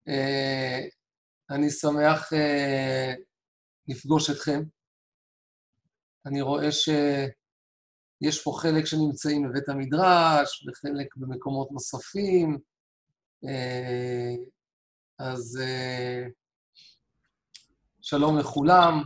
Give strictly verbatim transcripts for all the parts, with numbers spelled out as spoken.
אני שמח לפגוש אתכם. אני רואה שיש פה חלק שנמצאים בבית המדרש, וחלק במקומות נוספים. אז שלום לכולם.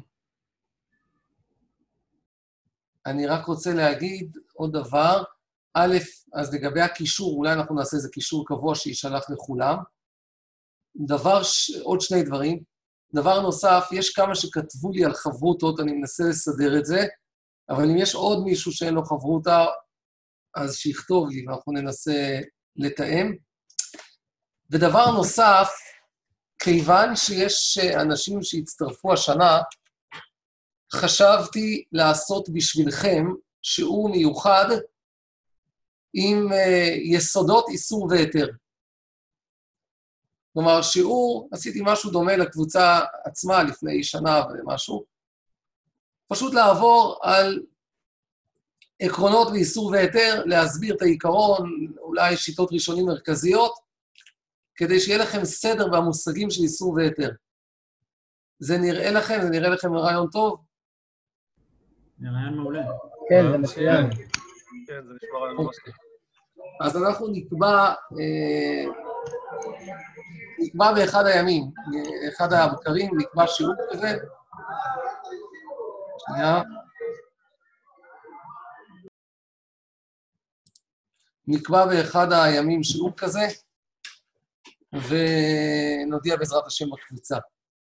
אני רק רוצה להגיד עוד דבר. א', אז לגבי הקישור, אולי אנחנו נעשה איזה קישור קבוע שישלח לכולם. דבר, ש... עוד שני דברים. דבר נוסף, יש כמה שכתבו לי על חברותות, אני מנסה לסדר את זה, אבל אם יש עוד מישהו שאין לו חברותה, אז שיכתוב לי ואנחנו ננסה לתאם. ודבר נוסף, כיוון שיש אנשים שהצטרפו השנה, חשבתי לעשות בשבילכם שיעור מיוחד עם יסודות איסור והיתר. כלומר, שיעור, עשיתי משהו דומה לקבוצה עצמה לפני שנה ומשהו, פשוט לעבור על עקרונות ואיסור והיתר, להסביר את העיקרון, אולי שיטות ראשונים מרכזיות, כדי שיהיה לכם סדר במושגים של איסור והיתר. זה נראה לכם, זה נראה לכם רעיון טוב? זה רעיון מעולה. כן, זה מצוין. כן, זה נשמע רעיון מספיק. אז אנחנו נקבע, נקבע באחד הימים, אחד הבקרים, נקבע שיעור כזה. שנייה. נקבע באחד הימים שיעור כזה, ונודיע בעזרת השם בקבוצה.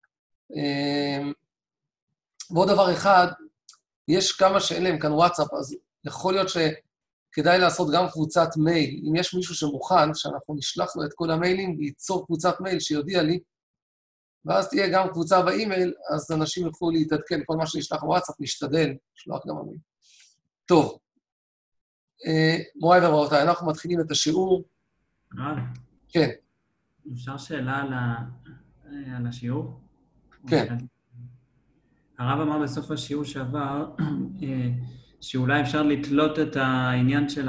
ועוד דבר אחד, יש כמה שאין להם כאן וואטסאפ, אז יכול להיות שכדאי לעשות גם קבוצת מייל. אם יש מישהו שמוכן, שאנחנו נשלח לו את כל המיילים, ייצור קבוצת מייל שיודיע לי, ואז תהיה גם קבוצה באימייל, אז אנשים יוכלו להתעדכן, כל מה שנשלח בוואטסאפ, נשתדל, נשלח גם המייל. טוב, מוריי ורבותיי, אנחנו מתחילים את השיעור. רב. כן. אפשר שאלה על, ה... על השיעור? כן. הרב אמר בסוף השיעור שעבר, שאולי אפשר לתלות את העניין של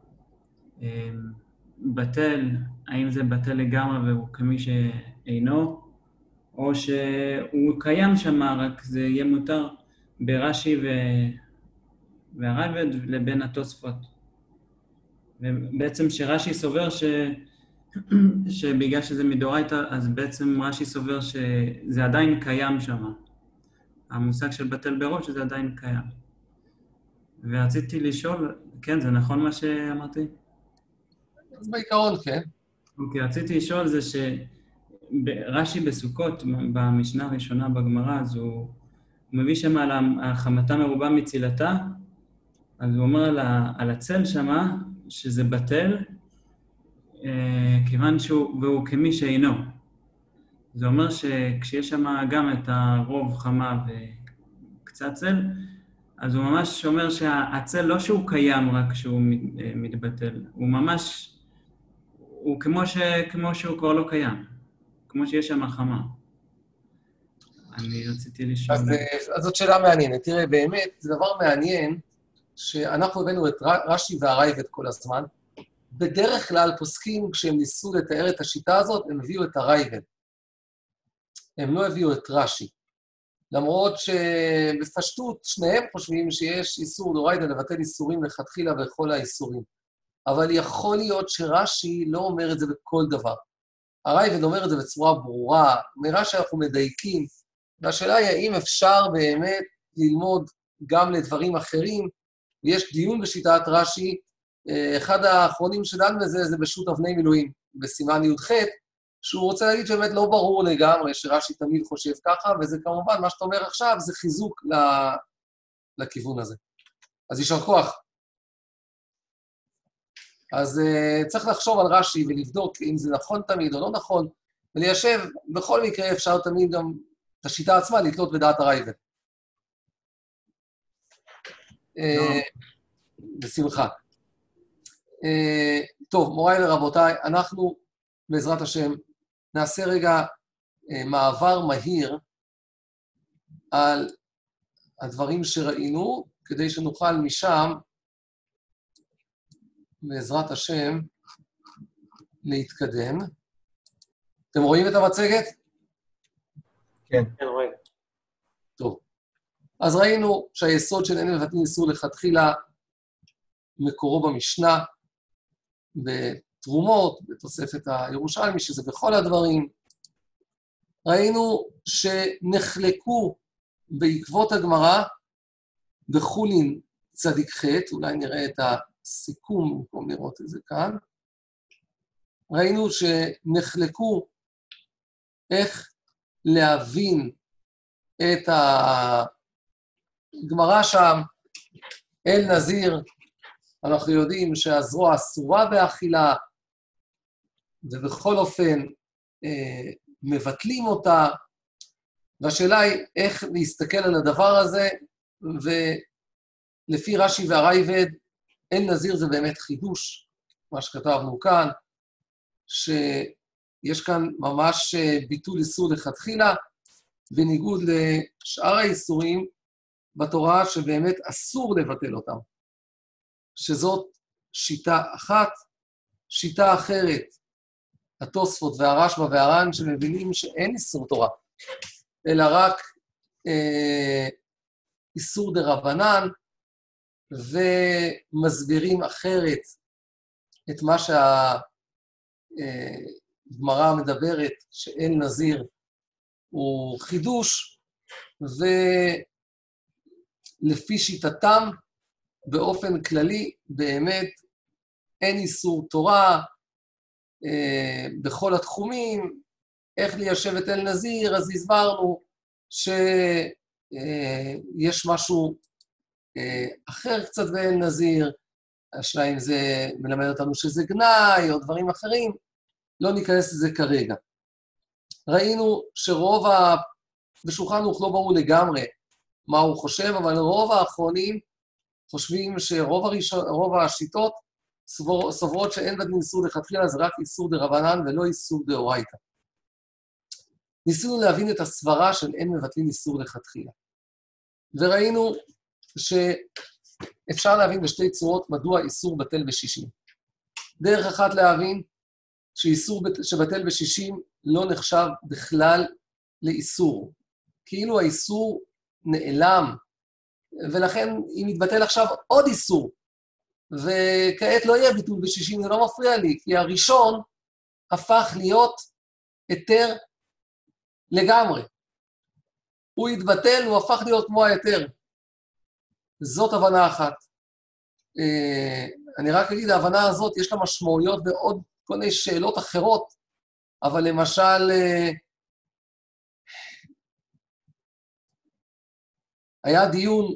הבטל, האם זה בטל לגמרי והוא כמי שאינו, או שהוא קיים שם, רק זה יהיה מותר ברש"י ו... והרייבד לבין התוספות. ובעצם שרש"י סובר ש... שבגלל שזה מדאורייתא, אז בעצם רש"י סובר שזה עדיין קיים שם. המושג של בטל בראש, שזה עדיין קיים. ורציתי לשאול, כן, זה נכון מה שאמרתי? אז בעיקרון, כן. אוקיי, רציתי לשאול זה שרש"י בסוכות, במשנה הראשונה בגמרא, אז הוא, הוא מביא שם על החמתה מרובה מצילתה, אז הוא אומר על, ה, על הצל שמה, שזה בטל, אה, כיוון שהוא, והוא כמי שאינו. זה אומר שכשיש שם גם את הרוב חמה וקצת צל, אז הוא ממש אומר שהצל לא שהוא קיים רק כשהוא מתבטל, הוא ממש, הוא כמו, ש, כמו שהוא כבר לא קיים, כמו שיש שם חמה. אני רציתי לשאול... אז, אז זאת שאלה מעניינת. תראה, באמת, זה דבר מעניין שאנחנו הבאנו את רש"י והרייבד כל הזמן. בדרך כלל פוסקים, כשהם ניסו לתאר את השיטה הזאת, הם הביאו את הרייבד. הם לא הביאו את רש"י. למרות שבפשטות שניהם חושבים שיש איסור דאורייתא לבטל איסורים לכתחילה בכל האיסורים. אבל יכול להיות שרש"י לא אומר את זה בכל דבר. הרייבד אומר את זה בצורה ברורה, נראה שאנחנו מדייקים, והשאלה היא האם אפשר באמת ללמוד גם לדברים אחרים, ויש דיון בשיטת רש"י, אחד האחרונים שדן בזה זה בשו"ת אבני מילואים, בסימן י"ח, שהוא רוצה להגיד שבאמת לא ברור לגמרי שרש"י תמיד חושב ככה, וזה כמובן, מה שאתה אומר עכשיו, זה חיזוק לכיוון הזה. אז יישר כוח. אז uh, צריך לחשוב על רש"י ולבדוק אם זה נכון תמיד או לא נכון, וליישב, בכל מקרה אפשר תמיד גם את השיטה עצמה לתלות בדעת הרייבד. Uh, בשמחה. Uh, טוב, מוריי ורבותיי, אנחנו בעזרת השם נעשה רגע uh, מעבר מהיר על הדברים שראינו, כדי שנוכל משם, בעזרת השם, להתקדם. אתם רואים את המצגת? כן. כן, רואים. טוב. אז ראינו שהיסוד של אין מבטלים איסור לכתחילה מקורו במשנה, בתרומות, בתוספת הירושלמי, שזה בכל הדברים. ראינו שנחלקו בעקבות הגמרא בחולין צדיק ח', אולי נראה את הסיכום במקום לראות את זה כאן. ראינו שנחלקו איך להבין את הגמרא שם, אל נזיר, אנחנו יודעים שהזרוע אסורה באכילה, ובכל אופן אה, מבטלים אותה, והשאלה היא איך להסתכל על הדבר הזה, ולפי רש"י והרייבד, אל נזיר זה באמת חידוש, מה שכתבנו כאן, שיש כאן ממש ביטול איסור לכתחילה, בניגוד לשאר האיסורים בתורה שבאמת אסור לבטל אותם. שזאת שיטה אחת, שיטה אחרת, התוספות והרשב"א והר"ן שמבינים שאין איסור תורה, אלא רק אה, איסור דרבנן, ומסבירים אחרת את מה שהגמרא מדברת, שאל נזיר הוא חידוש, ולפי שיטתם, באופן כללי, באמת, אין איסור תורה אה, בכל התחומים. איך ליישב את אל נזיר, אז הסברנו שיש אה, משהו אה, אחר קצת באל נזיר, השאלה אם זה מלמד אותנו שזה גנאי או דברים אחרים, לא ניכנס לזה כרגע. ראינו שרוב ה... בשולחן ערוך לא ברור לגמרי מה הוא חושב, אבל רוב האחרונים חושבים שרוב הראשון, רוב השיטות סבור, סוברות שאין בדין איסור לכתחילה, זה רק איסור דרבנן ולא איסור דאורייתא. ניסינו להבין את הסברה של אין מבטלים איסור לכתחילה. וראינו שאפשר להבין בשתי צורות מדוע איסור בטל בשישים. דרך אחת להבין שאיסור שבטל בשישים לא נחשב בכלל לאיסור. כאילו האיסור נעלם, ולכן אם יתבטל עכשיו עוד איסור, וכעת לא יהיה ביטול בשישים, זה לא מפריע לי, כי הראשון הפך להיות היתר לגמרי. הוא יתבטל, הוא הפך להיות כמו היתר. זאת הבנה אחת. אני רק אגיד, ההבנה הזאת יש לה משמעויות בעוד כל מיני שאלות אחרות, אבל למשל, היה דיון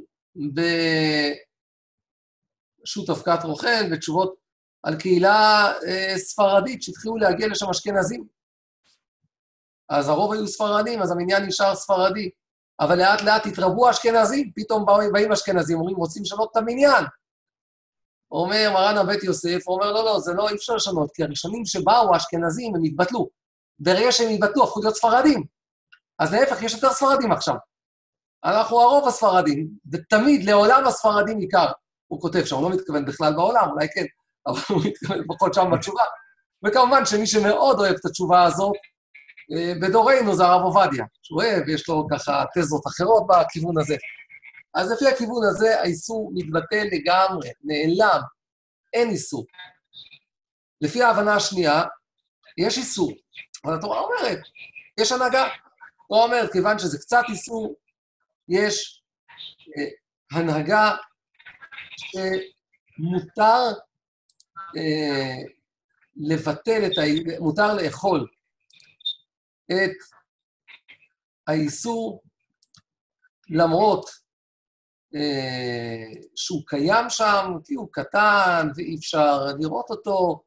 בשו"ת אבקת רוחל, ותשובות על קהילה ספרדית, שהתחילו להגיע לשם אשכנזים. אז הרוב היו ספרדים, אז המניין נשאר ספרדי. אבל לאט לאט התרבו אשכנזים, פתאום באים אשכנזים, אומרים, רוצים לשנות את המניין. אומר מרן הבית יוסף, הוא אומר, לא, לא, זה לא, אי אפשר לשנות, כי הראשונים שבאו, האשכנזים, הם התבטלו. ברגע שהם התבטלו, הפכו להיות ספרדים. אז להפך, יש יותר ספרדים עכשיו. אנחנו הרוב הספרדים, ותמיד לעולם הספרדים עיקר. הוא כותב שם, הוא לא מתכוון בכלל בעולם, אולי כן, אבל הוא מתכוון פחות שם בתשובה. וכמובן שמי שמאוד אוהב את התשובה הזאת, בדורנו זה הרב עובדיה, שהוא אוהב, יש לו ככה תזות אחרות בכיוון הזה. אז לפי הכיוון הזה, האיסור מתבטל לגמרי, נעלם, אין איסור. לפי ההבנה השנייה, יש איסור, אבל התורה אומרת, יש הנהגה. התורה אומרת, כיוון שזה קצת איסור, יש אה, הנהגה שמותר אה, לבטל את ה... מותר לאכול את האיסור, למרות אה, שהוא קיים שם, כי הוא קטן ואי אפשר לראות אותו,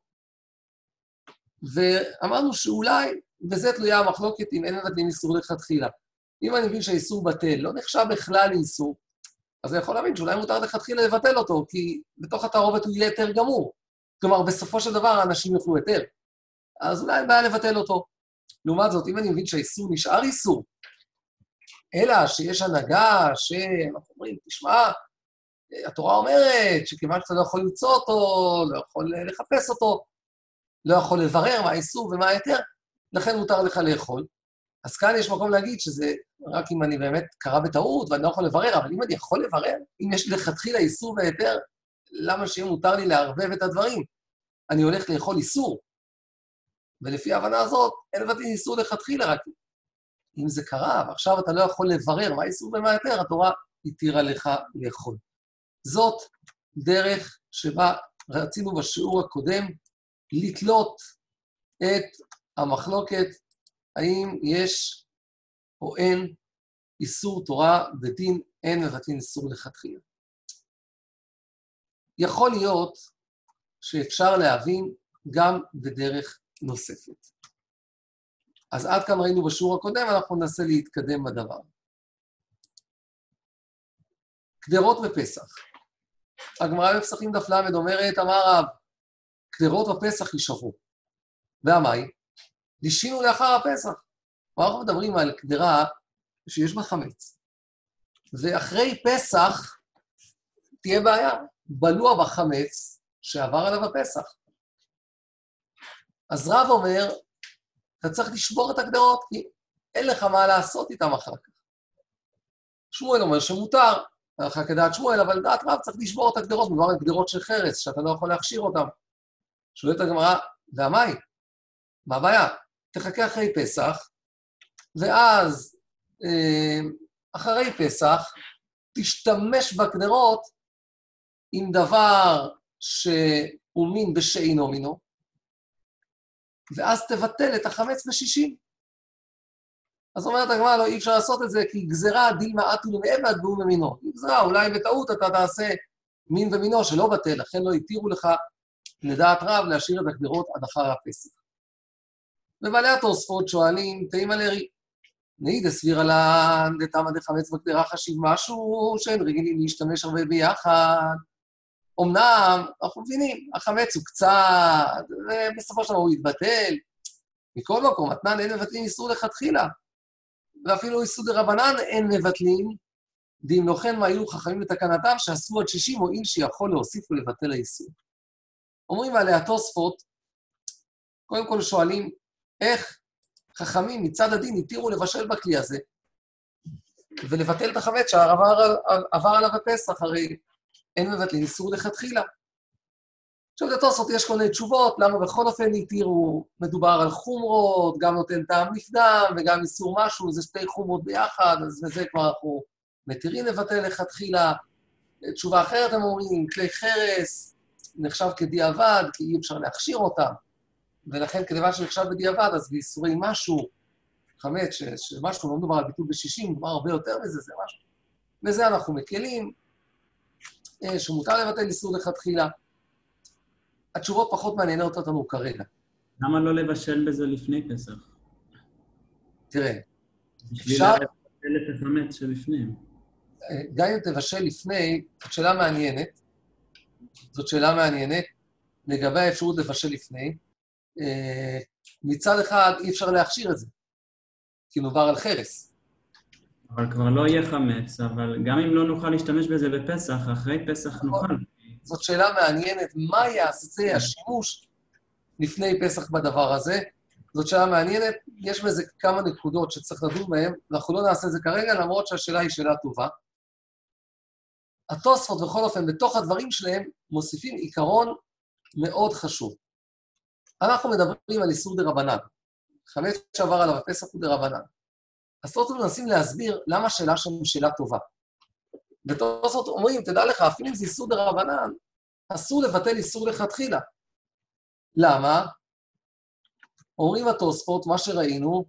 ואמרנו שאולי, וזה תלויה המחלוקת אם אין מבטלים איסור לכתחילה. אם אני מבין שהאיסור בטל, לא נחשב בכלל לאיסור, אז אני יכול להבין שאולי מותר לכתחילה לבטל אותו, כי בתוך התערובת הוא יהיה יותר גמור. כלומר, בסופו של דבר האנשים יוכלו יותר. אז אולי אין בעיה לבטל אותו. לעומת זאת, אם אני מבין שהאיסור נשאר איסור, אלא שיש הנהגה שאנחנו אומרים, תשמע, התורה אומרת שכיוון שאתה לא יכול למצוא אותו, לא יכול לחפש אותו, לא יכול לברר מה האיסור ומה היתר, לכן מותר לך לאכול. אז כאן יש מקום להגיד שזה רק אם אני באמת קרה בטעות ואני לא יכול לברר, אבל אם אני יכול לברר, אם יש לכתחילה איסור והיתר, למה שיהיה מותר לי לערבב את הדברים? אני הולך לאכול איסור. ולפי ההבנה הזאת, אין לבטל איסור לכתחילה, רק אם זה קרה, ועכשיו אתה לא יכול לברר מה איסור ומה היתר, התורה התירה לך לאכול. זאת דרך שבה רצינו בשיעור הקודם לתלות את המחלוקת, האם יש או אין איסור תורה בדין, אין מבטלים איסור לכתחילה. יכול להיות שאפשר להבין גם בדרך נוספת. אז עד כאן ראינו בשיעור הקודם, אנחנו ננסה להתקדם בדבר. קדרות בפסח. הגמרא בפסחים דף למד אומרת, אמר רב, קדרות בפסח יישברו. והמאי? לישינו לאחר הפסח. אנחנו מדברים על קדרה שיש בה חמץ. ואחרי פסח תהיה בעיה. בלוע בחמץ שעבר עליו הפסח. אז רב אומר, אתה צריך לשבור את הקדרות, כי אין לך מה לעשות איתם אחר כך. שמואל אומר שמותר, אחר כדעת שמואל, אבל דעת רב צריך לשבור את הקדרות, מדובר על קדרות של חרס, שאתה לא יכול להכשיר אותם. שואלת הגמרא, והמאי? מה הבעיה? תחכה אחרי פסח, ואז אחרי פסח תשתמש בקדרות עם דבר שהוא מין בשאינו מינו, ואז תבטל את החמץ בשישים. אז אומרת הגמרא, לא, אי אפשר לעשות את זה, כי גזרה דילמה אטו למעבד והוא ממינו. גזרה, אולי בטעות אתה תעשה מין ומינו שלא בטל, לכן לא התירו לך לדעת רב להשאיר את הקדרות עד אחר הפסח. ובעלי התוספות שואלים, תימא לרי, נעיד הסביר על דתמא דחמץ בקדרה חשיב משהו שאין רגילים להשתמש הרבה ביחד. אמנם, אנחנו מבינים, החמץ הוא קצת, ובסופו של דבר הוא יתבטל. מכל מקום, מתנן אין מבטלים איסור לכתחילה. ואפילו איסור דרבנן אין מבטלים, דאם לא כן מה היו חכמים בתקנתם שעשו עד שישים או איל שיכול להוסיף ולבטל האיסור. אומרים עליה התוספות, קודם כל שואלים, איך חכמים מצד הדין התירו לבשל בכלי הזה, ולבטל את החמץ שעבר עליו הפסח, הרי אין מבטלים איסור לכתחילה. עכשיו לתוספות יש כל מיני תשובות, למה בכל אופן התירו, מדובר על חומרות, גם נותן טעם נפדם, וגם איסור משהו, זה שתי חומרות ביחד, אז בזה כבר אנחנו מתירים לבטל לכתחילה. תשובה אחרת הם אומרים, כלי חרס נחשב כדיעבד, כי אי אפשר להכשיר אותם, ולכן כדבר שנחשב בדיעבד, אז באיסורי משהו, חמץ, שמשהו לא מדובר על ביטול בשישים, מדובר הרבה יותר מזה, זה משהו. וזה אנחנו מקלים, שמותר לבטל איסור לכתחילה. התשובות פחות מעניינות אותנו כרגע. למה לא לבשל בזה לפני פסח? תראה, בשביל אפשר... לבשל את החמץ שלפנים. גם אם תבשל לפני, זאת שאלה מעניינת, זאת שאלה מעניינת, לגבי האפשרות לבשל לפני, מצד אחד אי אפשר להכשיר את זה, כי נובר על חרס. אבל כבר לא יהיה חמץ, אבל גם אם לא נוכל להשתמש בזה בפסח, אחרי פסח נוכל. זאת שאלה מעניינת, מה יעשה השימוש לפני פסח בדבר הזה? זאת שאלה מעניינת, יש בזה כמה נקודות שצריך לדון בהן, אנחנו לא נעשה את זה כרגע, למרות שהשאלה היא שאלה טובה. התוספות בכל אופן, בתוך הדברים שלהם, מוסיפים עיקרון מאוד חשוב. אנחנו מדברים על איסור דרבנן. חמץ שעבר עליו הפסח הוא דרבנן. אז תוספות מנסים להסביר למה השאלה שם היא שאלה טובה. ותוספות אומרים, תדע לך, אפילו אם זה איסור דרבנן, אסור לבטל איסור לכתחילה. למה? אומרים התוספות, מה שראינו,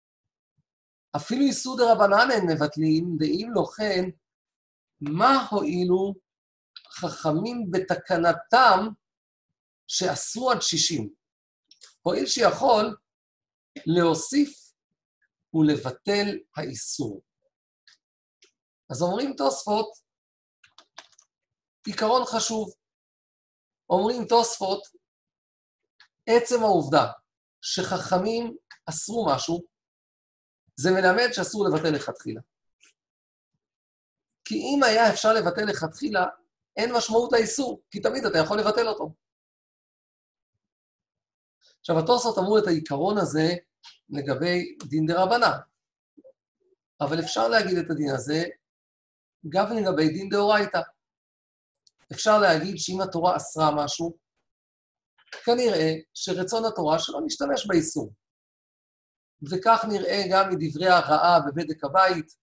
אפילו איסור דרבנן אין מבטלים, ואם לא כן, מה הועילו חכמים בתקנתם שעשו עד שישים? הועיל שיכול להוסיף ולבטל האיסור. אז אומרים תוספות, עיקרון חשוב. אומרים תוספות, עצם העובדה שחכמים אסרו משהו, זה מלמד שאסור לבטל לכתחילה. כי אם היה אפשר לבטל לכתחילה, אין משמעות לאיסור, כי תמיד אתה יכול לבטל אותו. עכשיו, התוספות אמרו את העיקרון הזה לגבי דין דרבנן. אבל אפשר להגיד את הדין הזה גם לגבי דין דאורייתא. אפשר להגיד שאם התורה אסרה משהו, כנראה שרצון התורה שלא נשתמש באיסור. וכך נראה גם מדברי הרעה בבדק הבית.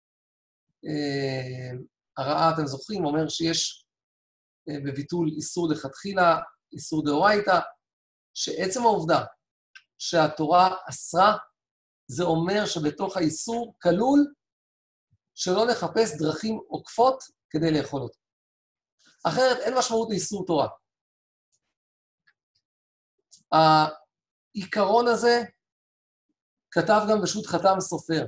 הרעה, אתם זוכרים, אומר שיש בביטול איסור לכתחילה, איסור דאורייתא, שעצם העובדה שהתורה אסרה, זה אומר שבתוך האיסור כלול שלא נחפש דרכים עוקפות כדי לאכול אותו. אחרת אין משמעות לאיסור תורה. העיקרון הזה כתב גם בשו"ת חתם סופר.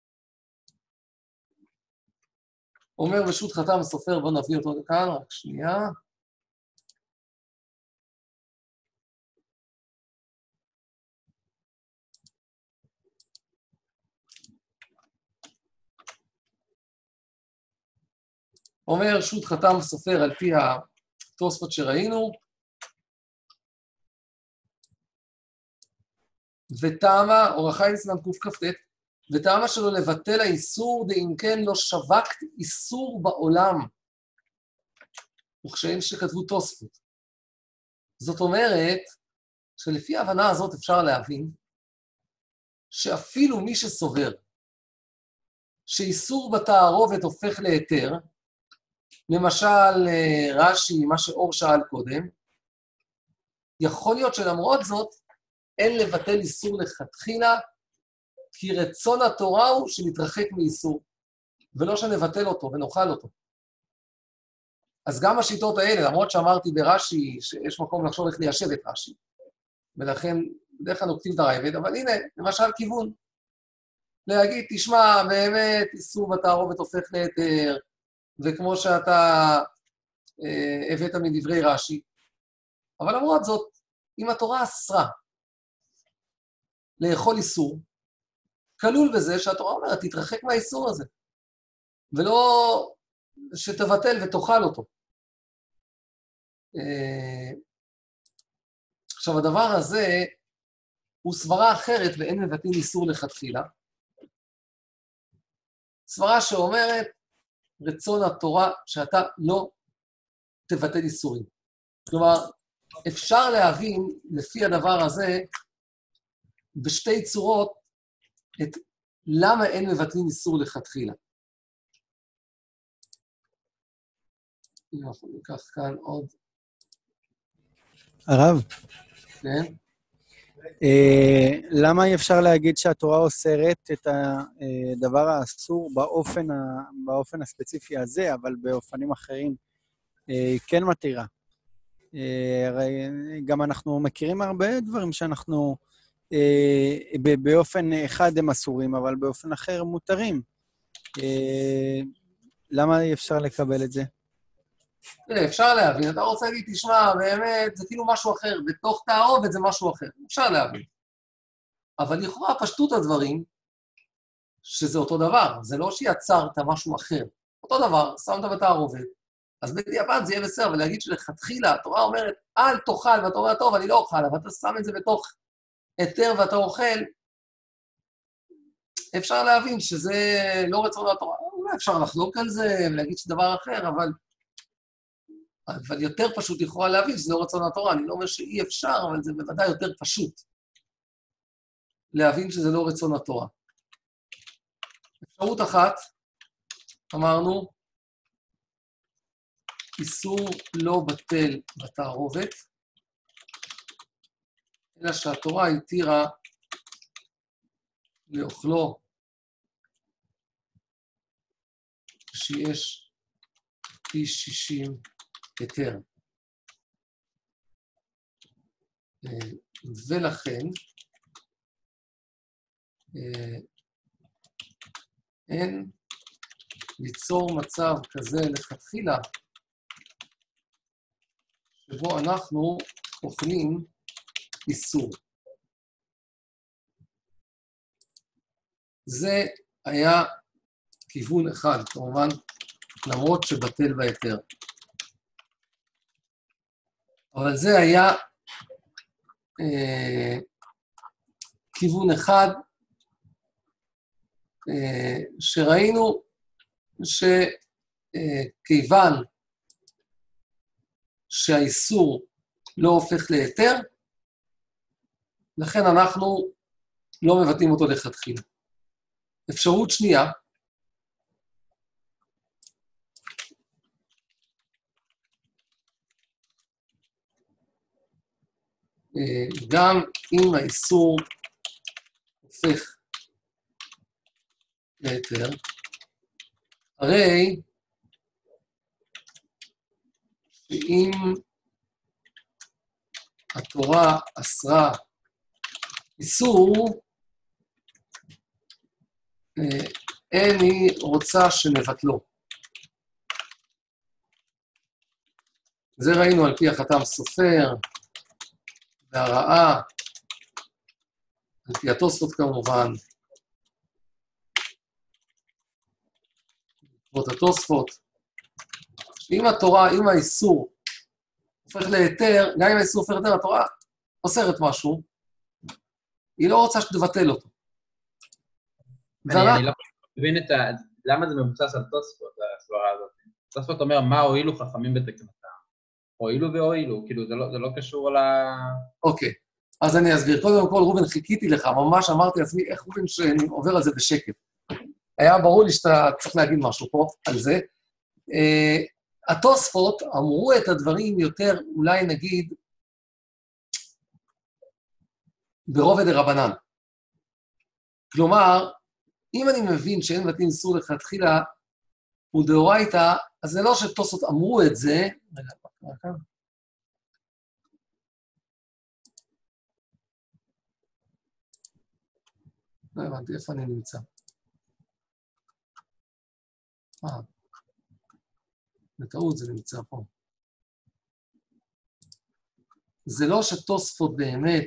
אומר בשו"ת חתם סופר, בואו נביא אותו כאן, רק שנייה. אומר שו"ת חתם סופר על פי התוספות שראינו, וטעמה, אור החיים סימן קכ"ט, וטעמה שלו לבטל האיסור, דאם כן לא שווקת איסור בעולם, וכשאין שכתבו תוספות. זאת אומרת, שלפי ההבנה הזאת אפשר להבין, שאפילו מי שסובר, שאיסור בתערובת הופך להיתר, למשל רש"י, מה שאור שאל קודם, יכול להיות שלמרות זאת, אין לבטל איסור לכתחילה, כי רצון התורה הוא שנתרחק מאיסור, ולא שנבטל אותו ונאכל אותו. אז גם השיטות האלה, למרות שאמרתי ברש"י, שיש מקום לחשוב איך ליישב את רש"י, ולכן בדרך כלל נוקטים את הרייבד, אבל הנה, למשל כיוון, להגיד, תשמע, באמת איסור בתערובת הופך להיתר, וכמו שאתה אה, הבאת מדברי רש"י, אבל למרות זאת, אם התורה אסרה לאכול איסור, כלול בזה שהתורה אומרת, תתרחק מהאיסור הזה, ולא שתבטל ותאכל אותו. אה, עכשיו, הדבר הזה הוא סברה אחרת, ואין מבטלים איסור לכתחילה. סברה שאומרת, רצון התורה שאתה לא תבטל איסורים. כלומר, אפשר להבין לפי הדבר הזה בשתי צורות את למה אין מבטלים איסור לכתחילה. אם אנחנו ניקח כאן עוד... הרב? כן? אה, למה אי אפשר להגיד שהתורה אוסרת את הדבר האסור באופן, ה, באופן הספציפי הזה, אבל באופנים אחרים אה, כן מתירה? אה, הרי גם אנחנו מכירים הרבה דברים שאנחנו אה, באופן אחד הם אסורים, אבל באופן אחר מותרים. אה, למה אי אפשר לקבל את זה? תראה, אפשר להבין, אתה רוצה להגיד, תשמע, באמת, זה כאילו משהו אחר, בתוך תערובת זה משהו אחר, אפשר להבין. אבל לכאורה פשטות הדברים, שזה אותו דבר, זה לא שיצרת משהו אחר. אותו דבר, שמת בתערובת, אז בדיעבד זה יהיה בסדר, ולהגיד שלכתחילה, התורה אומרת, אל תאכל, ואתה אומר, טוב, אני לא אוכל, אבל אתה שם את זה בתוך היתר ואתה אוכל, אפשר להבין שזה לא רצון התורה. אולי אפשר לחלוק על זה ולהגיד שדבר אחר, אבל... אבל יותר פשוט יכולה להבין שזה לא רצון התורה. אני לא אומר שאי אפשר, אבל זה בוודאי יותר פשוט להבין שזה לא רצון התורה. אפשרות אחת, אמרנו, איסור לא בטל בתערובת, אלא שהתורה התירה לאוכלו שיש פי שישים היתר. ולכן, אין ליצור מצב כזה לכתחילה, שבו אנחנו אוכלים איסור. זה היה כיוון אחד, כמובן, למרות שבטל בהיתר. אבל זה היה אה, כיוון אחד שראינו שכיוון שהאיסור לא הופך ליתר, לכן אנחנו לא מבטאים אותו לכתחילה. אפשרות שנייה, גם אם האיסור הופך ליתר, הרי שאם התורה אסרה איסור, אין היא רוצה שנבטלו. זה ראינו על פי החתם סופר, והרעה, על פי התוספות כמובן, בעקבות התוספות, שאם התורה, אם האיסור הופך ליתר, גם אם האיסור הופך ליתר, התורה אוסרת משהו, היא לא רוצה שתבטל אותו. אני לא מבין את ה... למה זה מבוסס על תוספות, הסברה הזאת? תוספות אומר, מה הועילו חכמים בתקנתם? הועילו והועילו, כאילו זה לא קשור ל... אוקיי, אז אני אסביר. קודם כל, רובן, חיכיתי לך, ממש אמרתי לעצמי, איך רובן שאני עובר על זה בשקט. היה ברור לי שאתה צריך להגיד משהו פה על זה. התוספות אמרו את הדברים יותר, אולי נגיד, ברובד דרבנן. כלומר, אם אני מבין שאין מבטלים איסור לכתחילה ודאורייתא, אז זה לא שתוספות אמרו את זה, רגע, מה כאן? לא הבנתי, איפה אני נמצא? אה, בטעות זה נמצא פה. זה לא שתוספות באמת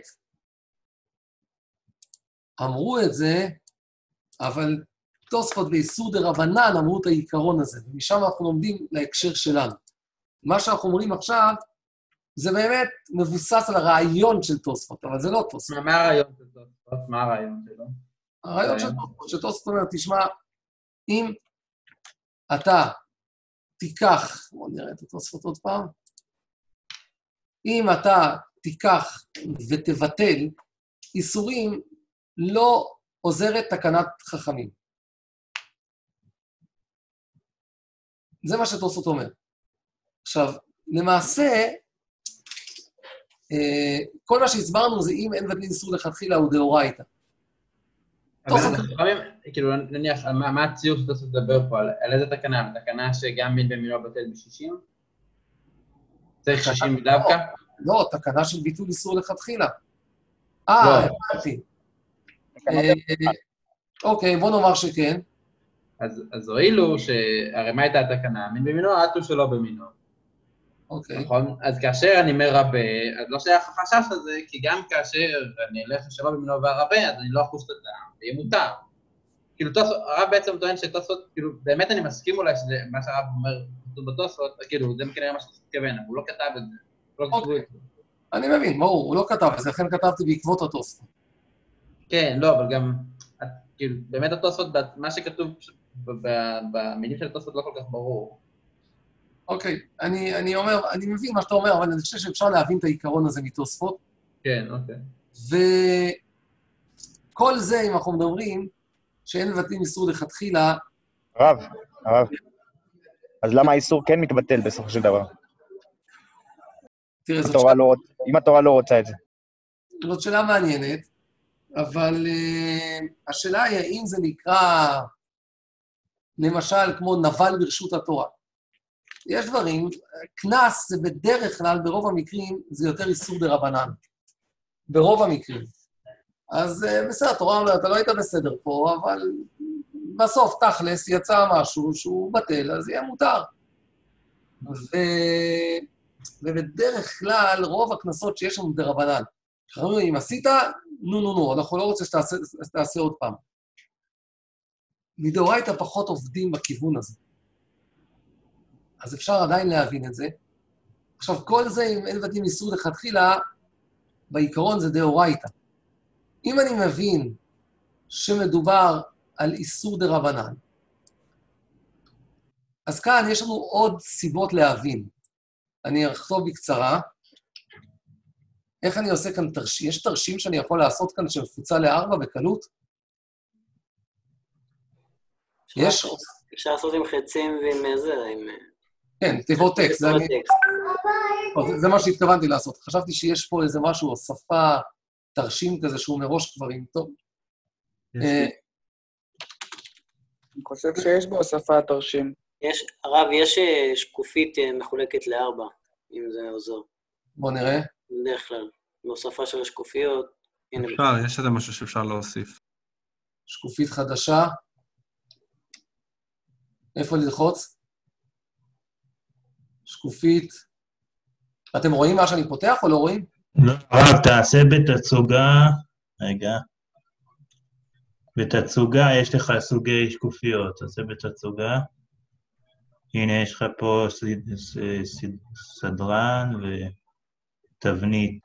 אמרו את זה, אבל תוספות ואיסור דרבנן אמרו את העיקרון הזה, ומשם אנחנו לומדים להקשר שלנו. מה שאנחנו אומרים עכשיו, זה באמת מבוסס על הרעיון של תוספות, אבל זה לא תוספות. מה הרעיון של תוספות? מה הרעיון שלו? הרעיון של תוספות, שתוספות אומר, תשמע, אם אתה תיקח, בואו נראה את התוספות עוד פעם, אם אתה תיקח ותבטל איסורים, לא עוזרת תקנת חכמים. זה מה שתוספות אומר. עכשיו, למעשה, כל מה שהסברנו זה אם אין מבטלים איסור לכתחילה הוא דאורייתא. כאילו, נניח, מה הציור שתוספות לדבר פה? על איזה תקנה? תקנה שגם מין במינו בטל ב-שישים? צריך שישים דווקא? לא, תקנה של ביטול איסור לכתחילה. אה, הבנתי. אוקיי, בוא נאמר שכן. אז הועילו שהרי מה הייתה התקנה? מין במינו, עטו שלא במינו. אוקיי. נכון? אז כאשר אני מרבה, אז לא שייך החשש הזה, כי גם כאשר אני אלך שלא במינו והרבה, אז אני לא אחוש את הטעם, ויהיה מותר. כאילו, הרב בעצם טוען שתוספות, כאילו, באמת אני מסכים אולי שזה מה שהרב אומר בתוספות, כאילו, זה כנראה מה שאתה מתכוון, אבל הוא לא כתב את זה. אוקיי. אני מבין, ברור, הוא לא כתב את זה, לכן כתבתי בעקבות התוספות. כן, לא, אבל גם, כאילו, באמת התוספות, מה שכתוב במילים של התוספות לא כל כך ברור. אוקיי, אני, אני אומר, אני מבין מה שאתה אומר, אבל אני חושב שאפשר להבין את העיקרון הזה מתוספות. כן, אוקיי. וכל זה, אם אנחנו מדברים, שאין מבטלים איסור לכתחילה... הרב, הרב. אז למה האיסור כן מתבטל בסופו של דבר? תראה, התורה לא, אם התורה לא רוצה את זה. זאת שאלה מעניינת, אבל uh, השאלה היא האם זה נקרא, למשל, כמו נבל ברשות התורה. יש דברים, כנס זה בדרך כלל, ברוב המקרים, זה יותר איסור דרבנן. ברוב המקרים. אז uh, בסדר, התורה אומרת, אתה לא היית בסדר פה, אבל בסוף, תכלס, יצא משהו שהוא בטל, אז יהיה מותר. ו... ובדרך כלל, רוב הכנסות שיש לנו דרבנן. אנחנו אם עשית, נו, נו, נו, אנחנו לא רוצים שתעשה, שתעשה עוד פעם. מדאורייתא פחות עובדים בכיוון הזה. אז אפשר עדיין להבין את זה. עכשיו, כל זה, אם אין מבטלים איסור לכתחילה, בעיקרון זה דאורייתא. אם אני מבין שמדובר על איסור דרבנן. אז כאן יש לנו עוד סיבות להבין. אני אכתוב בקצרה. איך אני עושה כאן תרשים? יש תרשים שאני יכול לעשות כאן שמפוצל לארבע בקלות? יש? אפשר לעשות עם חצים ועם זה, עם... כן, תיבות טקסט. זה, אני... זה, זה מה שהתכוונתי לעשות. חשבתי שיש פה איזה משהו, הוספה, תרשים כזה שהוא מראש כבר עם טוב. אני חושב שיש בו הוספה תרשים. יש, הרב, יש שקופית מחולקת לארבע, אם זה עוזר. בוא נראה. בדרך כלל, בהוספה של השקופיות. אפשר, יש איזה משהו שאפשר להוסיף. שקופית חדשה. איפה ללחוץ? שקופית. אתם רואים מה שאני פותח או לא רואים? לא, הרב, תעשה בתצוגה, רגע. בתצוגה יש לך סוגי שקופיות, תעשה בתצוגה. הנה, יש לך פה סדרן ותבנית.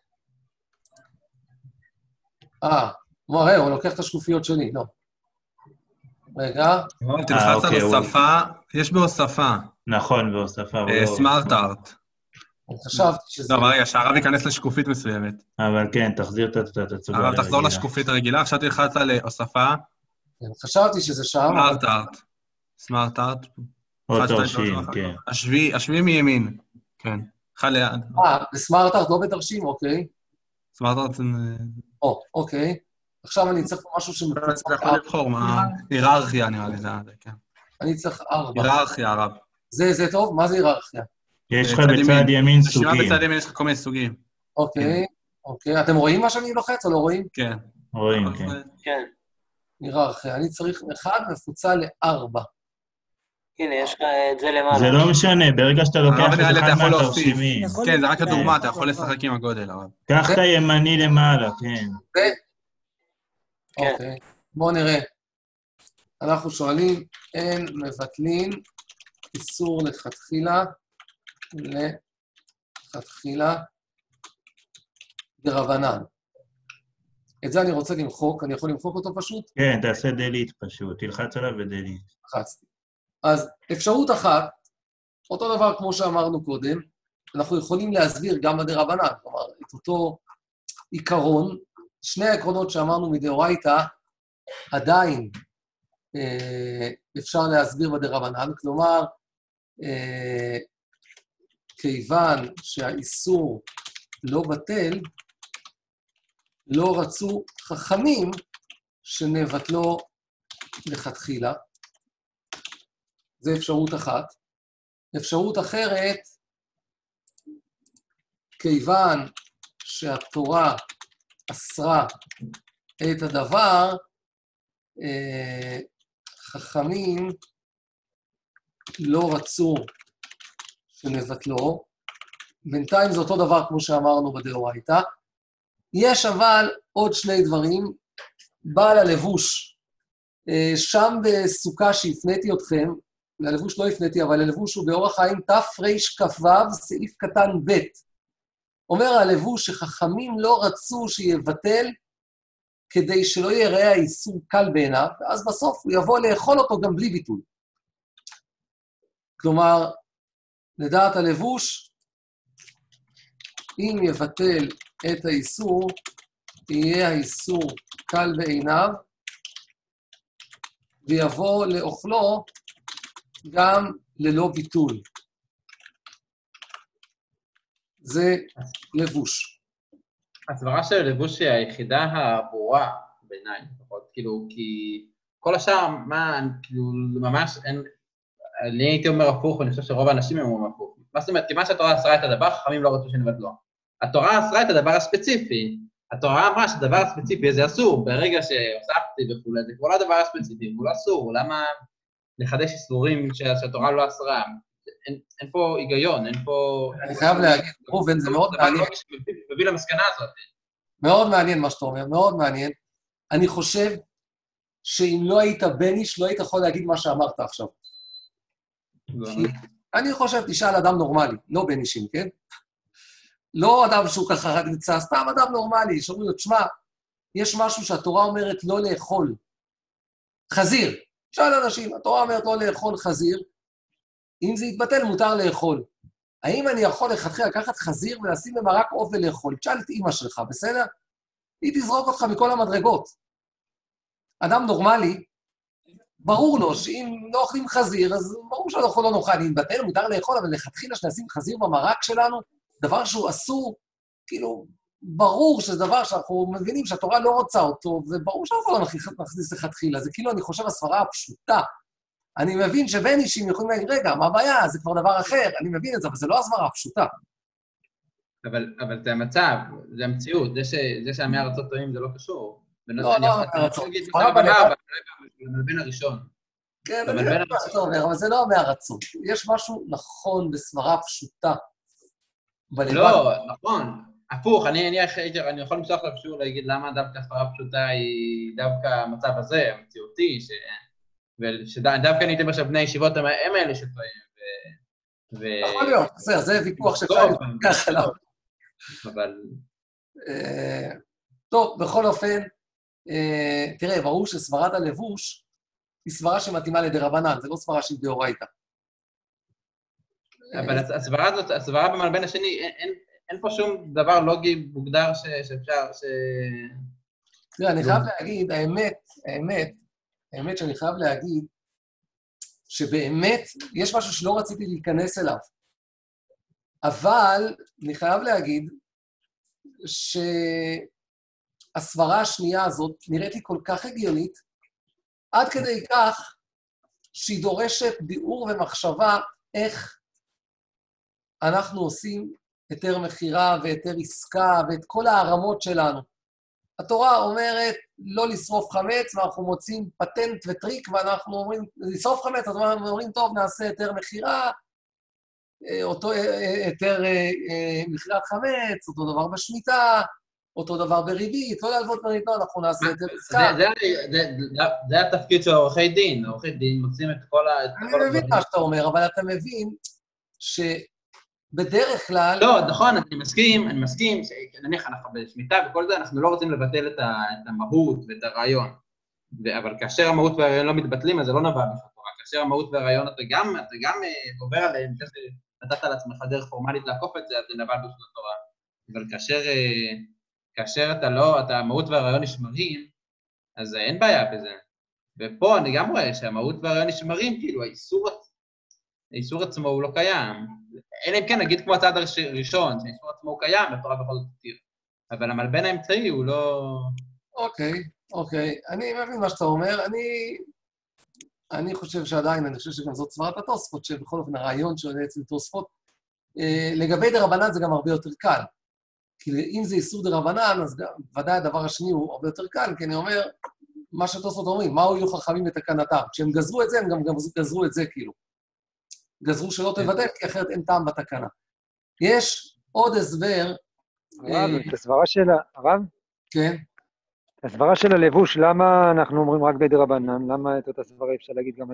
אה, מראה, הוא לוקח את השקופיות שלי, לא. רגע. תלחץ על הוספה, יש בהוספה. נכון, בהוספה. סמארט ארט. חשבתי שזה... לא, רגע, שהרב ייכנס לשקופית מסוימת. אבל כן, תחזיר את התצוגה הרגילה. הרב, תחזור לשקופית הרגילה, עכשיו תלחץ על הוספה. חשבתי שזה שם. סמארט ארט. סמארט ארט. עוד תרשים, כן. השביעי מימין, כן. אחד ליד. אה, בסמארט ארט, לא בתרשים, אוקיי. סמארט ארט... או, אוקיי. עכשיו אני צריך משהו שמפוצץ... אתה יכול לבחור מה... היררכיה נראה לי, זה כן. אני צריך ארבע. היררכיה, הרב. זה, זה טוב? מה זה היררכיה? יש לך בצד ימין סוגים. רשימה בצד ימין יש לך כל מיני סוגים. אוקיי, אוקיי. אתם רואים מה שאני לוחץ או לא רואים? כן. רואים, כן. כן. היררכיה. אני צריך אחד מפוצל לארבע. הנה, יש לך את זה למעלה. זה לא משנה, ברגע שאתה לוקח את אחד מהתרשימים. כן, זה רק הדוגמה, אתה יכול לשחק עם הגודל, הרב. קח את הימני למעלה, כן. אוקיי, בואו נראה. אנחנו שואלים, אין מבטלים איסור לכתחילה, לכתחילה דרבנן. את זה אני רוצה למחוק, אני יכול למחוק אותו פשוט? כן, תעשה דליט פשוט, תלחץ עליו ודליט. לחצתי. אז אפשרות אחת, אותו דבר כמו שאמרנו קודם, אנחנו יכולים להסביר גם בדרבנן, כלומר, את אותו עיקרון, שני העקרונות שאמרנו מדאורייתא, עדיין אה, אפשר להסביר בדרבנן, כלומר, אה, כיוון שהאיסור לא בטל, לא רצו חכמים שנבטלו לכתחילה. זו אפשרות אחת. אפשרות אחרת, כיוון שהתורה אסרה את הדבר, חכמים לא רצו שנבטלו. בינתיים זה אותו דבר כמו שאמרנו בדאורייתא. יש אבל עוד שני דברים. בעל הלבוש, שם בסוכה שהפניתי אתכם, ללבוש לא הפניתי, אבל הלבוש הוא באורח חיים תרכ"ו, סעיף קטן ב'. אומר הלבוש שחכמים לא רצו שיבטל, כדי שלא יראה האיסור קל בעיניו, ואז בסוף הוא יבוא לאכול אותו גם בלי ביטול. כלומר, לדעת הלבוש, אם יבטל את האיסור, יהיה האיסור קל בעיניו, ויבוא לאוכלו גם ללא ביטול. זה לבוש. הסברה של לבוש היא היחידה הברורה בעיניי, לפחות, כאילו, כי כל השאר, מה, כאילו, ממש אין, אני הייתי אומר הפוך, ואני חושב שרוב האנשים הם אומרים הפוך. מה זאת אומרת, כיוון שהתורה אסרה את הדבר, חכמים לא רצו שנבטלו. התורה אסרה את הדבר הספציפי, התורה אמרה שהדבר הספציפי זה אסור, ברגע שהוספתי וכו', זה כבר לא הדבר הספציפי, הוא לא אסור, למה לחדש איסורים שהתורה לא אסרה? אין, אין פה היגיון, אין פה... אני חייב להגיד, ראובן, זה מאוד מעניין. מביא למסקנה הזאת. מאוד מעניין מה שאתה אומר, מאוד מעניין. אני חושב שאם לא היית בניש, לא היית יכול להגיד מה שאמרת עכשיו. אני חושב, תשאל אדם נורמלי, לא בנישים, כן? לא אדם שהוא ככה רק נצא, סתם אדם נורמלי, שאומרים לו, תשמע, יש משהו שהתורה אומרת לא לאכול. חזיר. שאל אנשים, התורה אומרת לא לאכול חזיר, אם זה יתבטל, מותר לאכול. האם אני יכול לכתחילה לקחת חזיר ולשים במרק עוף ולאכול? תשאל את אמא שלך, בסדר? היא תזרוק אותך מכל המדרגות. אדם נורמלי, ברור לו שאם לא אוכלים חזיר, אז ברור שלא יכול לא נאכל. אם יתבטל, מותר לאכול, אבל לכתחילה שנשים חזיר במרק שלנו, דבר שהוא אסור, כאילו, ברור שזה דבר שאנחנו מבינים שהתורה לא רוצה אותו, וברור שאנחנו לא נכניס לכתחילה. זה כאילו, אני חושב, הסברה הפשוטה. אני מבין שבין אישים יכולים להגיד, רגע, מה הבעיה? זה כבר דבר אחר, אני מבין את זה, אבל זה לא הסברה הפשוטה. אבל, אבל זה המצב, זה המציאות, זה, ש, זה שהעמי ארצות טועים זה לא קשור. לא, לא, ארצות. במלבן הראשון. כן, אני יודע מה שאתה אומר, אבל זה לא עמי ארצות. יש משהו נכון בסברה פשוטה. לא, נכון. הפוך, אני, אני, אני יכול למשוך לפשור להגיד למה דווקא הסברה הפשוטה היא דווקא המצב הזה, המציאותי, ש... ושדווקא אני אתן עכשיו בני ישיבות הם אלה שטועים. יכול להיות, זה ויכוח שאפשר להתווכח עליו. אבל... טוב, בכל אופן, תראה, ברור שסברת הלבוש היא סברה שמתאימה לדרבנן, זה לא סברה שהיא דאורייתא. אבל הסברה הזאת, הסברה במלבן השני, אין פה שום דבר לוגי מוגדר שאפשר, ש... תראה, אני חייב להגיד, האמת, האמת, האמת שאני חייב להגיד, שבאמת יש משהו שלא רציתי להיכנס אליו. אבל אני חייב להגיד שהסברה השנייה הזאת נראית לי כל כך הגיונית, עד כדי כך שהיא דורשת ביאור ומחשבה איך אנחנו עושים יותר מחירה ויותר עסקה ואת כל הערמות שלנו. התורה אומרת לא לשרוף חמץ, ואנחנו מוצאים פטנט וטריק, ואנחנו אומרים, לשרוף חמץ, אז אנחנו אומרים, טוב, נעשה יותר מחירה, אותו יותר מחירת חמץ, אותו דבר בשמיטה, אותו דבר בריבית, לא להלוות בריבית, לא, אנחנו נעשה יותר עסקה. זה התפקיד של עורכי דין, עורכי דין מוצאים את כל ה... אני מבין מה שאתה אומר, אבל אתה מבין ש... בדרך כלל... לא, נכון, אני מסכים, אני מסכים, שנניח אנחנו בשמיטה וכל זה, אנחנו לא רוצים לבטל את המהות ואת הרעיון. אבל כאשר המהות והרעיון לא מתבטלים, אז זה לא נבע בתורה. כאשר המהות והרעיון אתה גם, אתה גם עובר עליהם, נתת על עצמך דרך פורמלית לעקוף את זה, אז זה נבע בשביל התורה. אבל כאשר, כאשר אתה לא, אתה המהות והרעיון נשמרים, אז אין בעיה בזה. ופה אני גם רואה שהמהות והרעיון נשמרים, כאילו האיסור, האיסור עצמו הוא לא קיים. אלא אם כן, נגיד כמו הצעד הראשון, שהאיסור עצמו הוא קיים, התורה בכל זאת תתיר. אבל המלבן האמצעי הוא לא... אוקיי, אוקיי. אני מבין מה שאתה אומר. אני... אני חושב שעדיין, אני חושב שגם זאת סברת התוספות, שבכל אופן הרעיון שעולה אצל תוספות, אה, לגבי דרבנן זה גם הרבה יותר קל. כי אם זה איסור דרבנן, אז גם, ודאי הדבר השני הוא הרבה יותר קל, כי אני אומר, מה שתוספות אומרים, מה היו חכמים בתקנתם? כשהם גזרו את זה, הם גם גזרו את זה כאילו. גזרו שלא תבטל, כי אחרת אין טעם בתקנה. יש עוד הסבר... הרב, את הסברה של... הרב? כן. הסברה של הלבוש, למה אנחנו אומרים רק בדרבנן? למה את אותה סברה אפשר להגיד גם...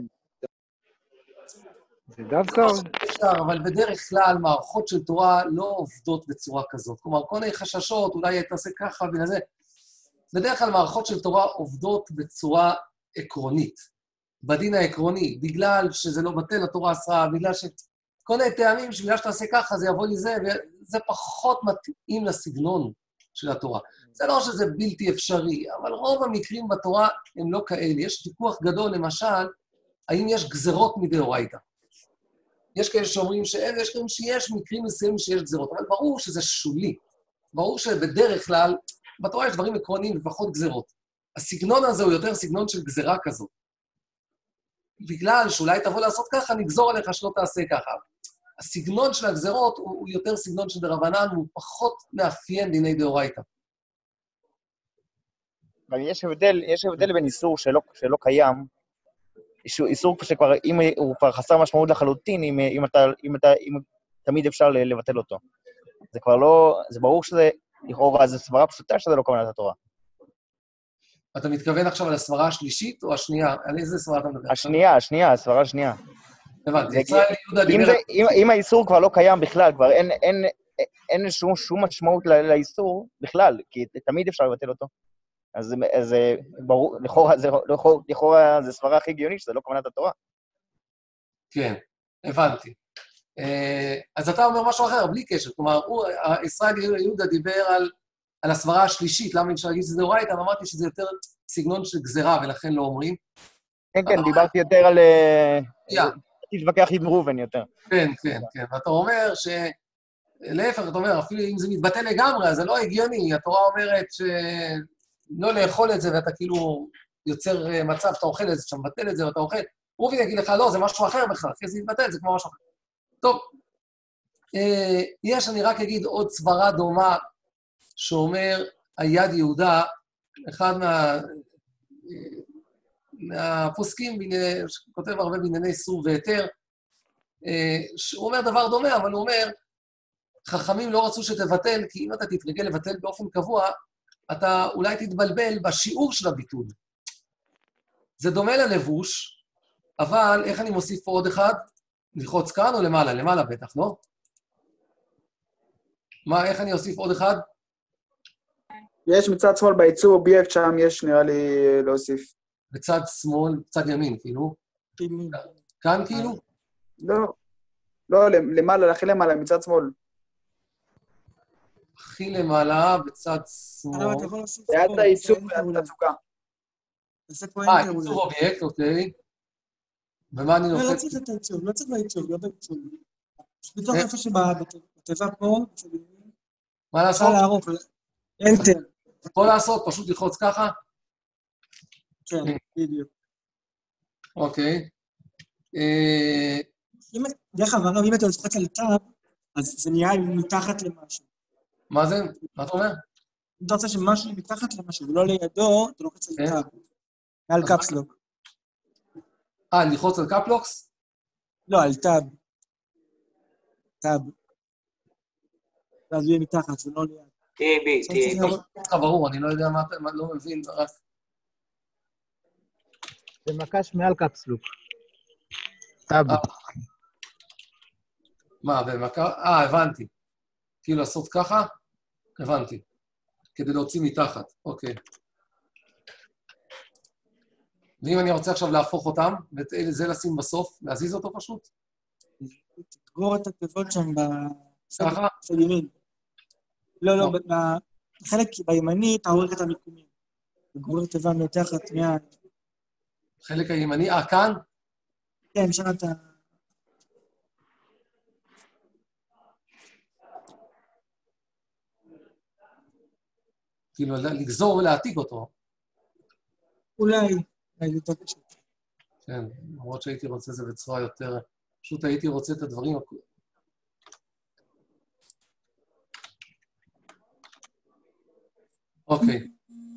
זה דווקא... אפשר, אבל בדרך כלל מערכות של תורה לא עובדות בצורה כזאת. כלומר, כל מיני חששות, אולי תעשה ככה ולזה. בדרך כלל מערכות של תורה עובדות בצורה עקרונית. בדין העקרוני, בגלל שזה לא בטל, התורה אסרה, בגלל ש... כל מיני טעמים שבגלל שתעשה ככה, זה יבוא לי זה, וזה פחות מתאים לסגנון של התורה. זה לא שזה בלתי אפשרי, אבל רוב המקרים בתורה הם לא כאלה. יש ויכוח גדול, למשל, האם יש גזרות מדאורייתא. יש כאלה שאומרים שאין, יש כאלה שיש מקרים מסוימים שיש גזרות, אבל ברור שזה שולי. ברור שבדרך כלל, בתורה יש דברים עקרוניים ופחות גזרות. הסגנון הזה הוא יותר סגנון של גזרה כזאת. בגלל שאולי תבוא לעשות ככה, נגזור עליך שלא תעשה ככה. הסגנון של הגזרות הוא, הוא יותר סגנון של דרבנן, הוא פחות מאפיין דיני דאורייתא. אבל יש הבדל, יש הבדל בין איסור שלא, שלא קיים, איסור שכבר, אם הוא כבר חסר משמעות לחלוטין, אם, אם, אתה, אם, אתה, אם תמיד אפשר לבטל אותו. זה כבר לא, זה ברור שזה, לכאורה, זו סברה פשוטה שזה לא כוונת התורה. אתה מתכוון עכשיו על הסברה השלישית או השנייה? על איזה סברה אתה מדבר? השנייה, השנייה, הסברה השנייה. הבנתי, ישראל יהודה דיבר... אם, אם האיסור כבר לא קיים בכלל, כבר אין, אין, אין שום, שום משמעות לאיסור בכלל, כי תמיד אפשר לבטל אותו. אז זה ברור, לכאורה זה סברה הכי הגיונית, שזה לא כוונת התורה. כן, הבנתי. אז אתה אומר משהו אחר, בלי קשר. כלומר, ישראל יהודה דיבר על, על הסברה השלישית, למה אפשר להגיד שזה דאורייתא, אבל אמרתי שזה יותר סגנון של גזרה, ולכן לא אומרים. כן, כן, דיברתי יותר על... תתווכח עם ראובן יותר. כן, כן, כן. ואתה אומר ש... להפך, אתה אומר, אפילו אם זה מתבטא לגמרי, אז זה לא הגיוני. התורה אומרת שלא לאכול את זה, ואתה כאילו יוצר מצב, אתה אוכל את זה, אתה מבטל את זה, ואתה אוכל. ראובן יגיד לך, לא, זה משהו אחר בכלל, כי זה מתבטל, זה כמו משהו אחר. טוב, יש, אני רק אגיד עוד סברה דומה, שאומר, היד יהודה, אחד מה... מהפוסקים, שכותב הרבה בענייני איסור והיתר, הוא אומר דבר דומה, אבל הוא אומר, חכמים לא רצו שתבטל, כי אם אתה תתרגל לבטל באופן קבוע, אתה אולי תתבלבל בשיעור של הביטול. זה דומה ללבוש, אבל איך אני מוסיף פה עוד אחד? ללחוץ כאן או למעלה? למעלה בטח, לא? מה, איך אני אוסיף עוד אחד? יש מצד שמאל בעיצוב אובייקט, שם יש נראה לי להוסיף. בצד שמאל, בצד ימין, כאילו? כאן כאילו? לא, לא, למעלה, הכי למעלה, מצד שמאל. הכי למעלה, בצד שמאל. ליד העיצוב והתצוגה. אה, עיצוב אובייקט, אוקיי. ומה אני לא, נופל? לא צריך את העיצוב, לא צריך בעיצוב, לא בעיצוב. בתוך איפה שבתיבה פה, מה לעשות? אפשר לערוך, אנטר. יכול לעשות, פשוט ללחוץ ככה? כן, בדיוק. אוקיי. דרך אגב, אם אתה לוחץ על טאב, אז זה נהיה מתחת למשהו. מה זה? מה אתה אומר? אם אתה רוצה שמשהו מתחת למשהו, ולא לידו, אתה לוחץ על טאב. מעל קפסלוק. אה, ללחוץ על קפלוקס? לא, על טאב. טאב. ואז הוא יהיה מתחת, זה לא ליד. תהיה בי, תהיה בי. זה ברור, אני לא יודע מה אתה, לא מבין, רק... זה מקש מעל קפסלוק. טאב. מה, במקש... אה, הבנתי. כאילו לעשות ככה? הבנתי. כדי להוציא מתחת, אוקיי. ואם אני רוצה עכשיו להפוך אותם, ואת זה לשים בסוף, להזיז אותו פשוט? תגרור את התיבות שם ככה? בצד ימין. לא, לא, בחלק בימני תעורך את המיקומים. תגרור את תיבה מתחת מיד. חלק הימני, אה, כאן? כן, שם אתה... כאילו, לגזור ולהעתיק אותו. אולי, אולי זה טוב פשוט. כן, למרות שהייתי רוצה זה בצורה יותר... פשוט הייתי רוצה את הדברים... אוקיי.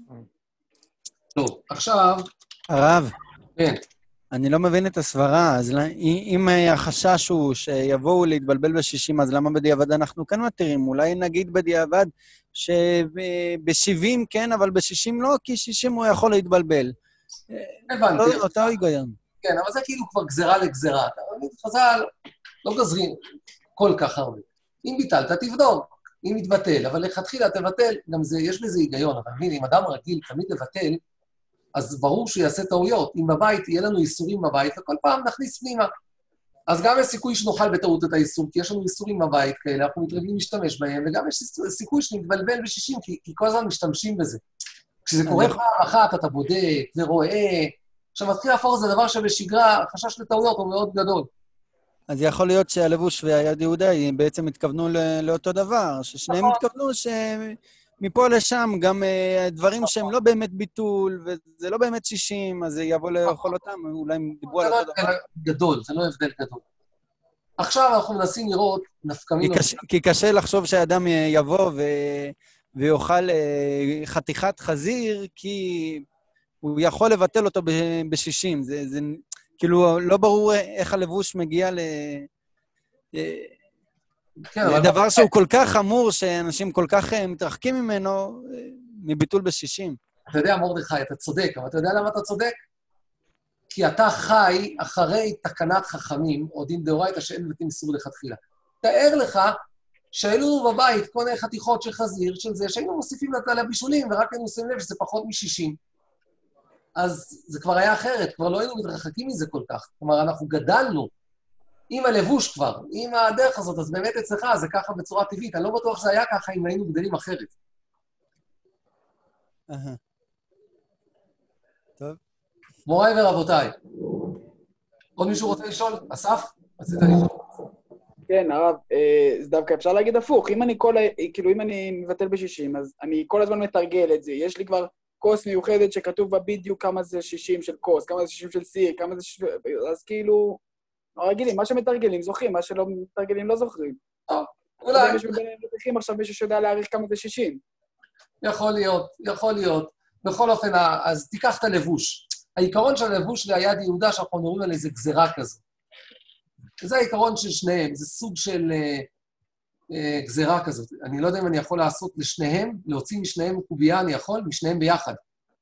טוב, עכשיו... הרב. כן. אני לא מבין את הסברה, אז אם החשש הוא שיבואו להתבלבל ב-שישים, אז למה בדיעבד אנחנו כאן מתירים? אולי נגיד בדיעבד שב-שבעים כן, אבל ב-שישים לא, כי שישים הוא יכול להתבלבל. הבנתי. אותו היגיון. כן, אבל זה כאילו כבר גזרה לגזרה. חז"ל לא גזרים כל כך הרבה. אם ביטלת, תבדוק. אם מתבטל, אבל לכתחילה תבטל, גם זה, יש בזה היגיון. אתה מבין, אם אדם רגיל תמיד לבטל, אז ברור שהוא יעשה טעויות. אם בבית יהיה לנו איסורים בבית, וכל פעם נכניס פנימה. אז גם יש סיכוי שנאכל בטעות את האיסור, כי יש לנו איסורים בבית כאלה, אנחנו מתרגלים להשתמש בהם, וגם יש סיכוי שנתבלבל בשישים, כי, כי כל הזמן משתמשים בזה. כשזה קורה פעם אחת, אתה בודק ורואה, כשמתחיל להפוך זה דבר שבשגרה, החשש לטעויות הוא מאוד גדול. אז יכול להיות שהלבוש והיד יהודה בעצם התכוונו לאותו דבר, ששניהם התכוונו שמפה לשם גם דברים שהם לא באמת ביטול, וזה לא באמת שישים, אז זה יבוא לאכול אותם, אולי הם דיברו על אותו דבר. זה לא גדול, זה לא הבדל גדול. עכשיו אנחנו מנסים לראות נפקמינו... כי קשה לחשוב שהאדם יבוא ויאכל חתיכת חזיר, כי הוא יכול לבטל אותו ב-שישים, זה... כאילו, לא ברור איך הלבוש מגיע לדבר שהוא כל כך חמור, שאנשים כל כך מתרחקים ממנו, מביטול ב-שישים. אתה יודע, מרדכי, אתה צודק, אבל אתה יודע למה אתה צודק? כי אתה חי אחרי תקנת חכמים, או דין דאורייתא שאין מבטלים איסור לכתחילה. תאר לך שהיינו בבית כל מיני חתיכות של חזיר, של זה, שהיינו מוסיפים לבישולים, ורק היינו עושים לב שזה פחות מ-שישים. אז זה כבר היה אחרת, כבר לא היינו מתרחקים מזה כל כך. כלומר, אנחנו גדלנו עם הלבוש כבר, עם הדרך הזאת, אז באמת אצלך זה ככה בצורה טבעית. אני לא בטוח שזה היה ככה אם היינו גדלים אחרת. טוב. מוריי ורבותיי, עוד מישהו רוצה לשאול? אסף? רצית לשאול? כן, הרב, אה, זה דווקא אפשר להגיד הפוך. אם אני כל, כאילו, אם אני מבטל ב-שישים, אז אני כל הזמן מתרגל את זה. יש לי כבר כוס מיוחדת שכתוב בה בדיוק כמה זה שישים של כוס, כמה זה שישים של סיר, כמה זה שישים... אז כאילו, רגילים, מה שמתרגלים זוכרים, מה שלא מתרגלים לא זוכרים. אולי. יש מביניהם מתחילים עכשיו מישהו שיודע להעריך כמה זה שישים. יכול להיות, יכול להיות. בכל אופן, אז תיקח את הלבוש. העיקרון של הלבוש ליד יהודה, שאנחנו מדברים על איזה גזירה כזו. זה העיקרון של שניהם, זה סוג של אה, אה, גזירה כזאת. אני לא יודע אם אני יכול לעשות לשניהם, להוציא משניהם קובייה, אני יכול, משניהם ביחד.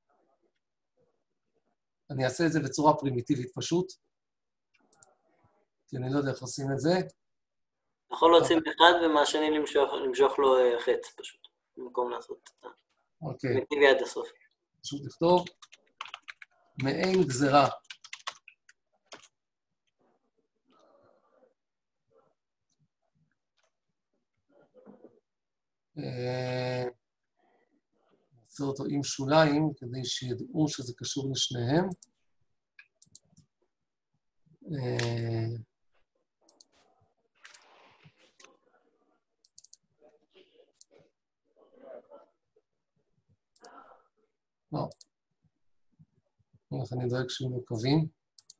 אני אעשה את זה בצורה פרימיטיבית פשוט, כי אני לא יודע איך עושים את זה. יכול להוציא מאחד ומהשני למשוך, למשוך לו חץ פשוט, במקום לעשות את זה. אוקיי. פרימיטיבי עד הסוף. פשוט לכתוב, מעין גזירה. נעשה אותו עם שוליים, כדי שידעו שזה קשור לשניהם. לא. איך אני דואג שיהיו מורכבים.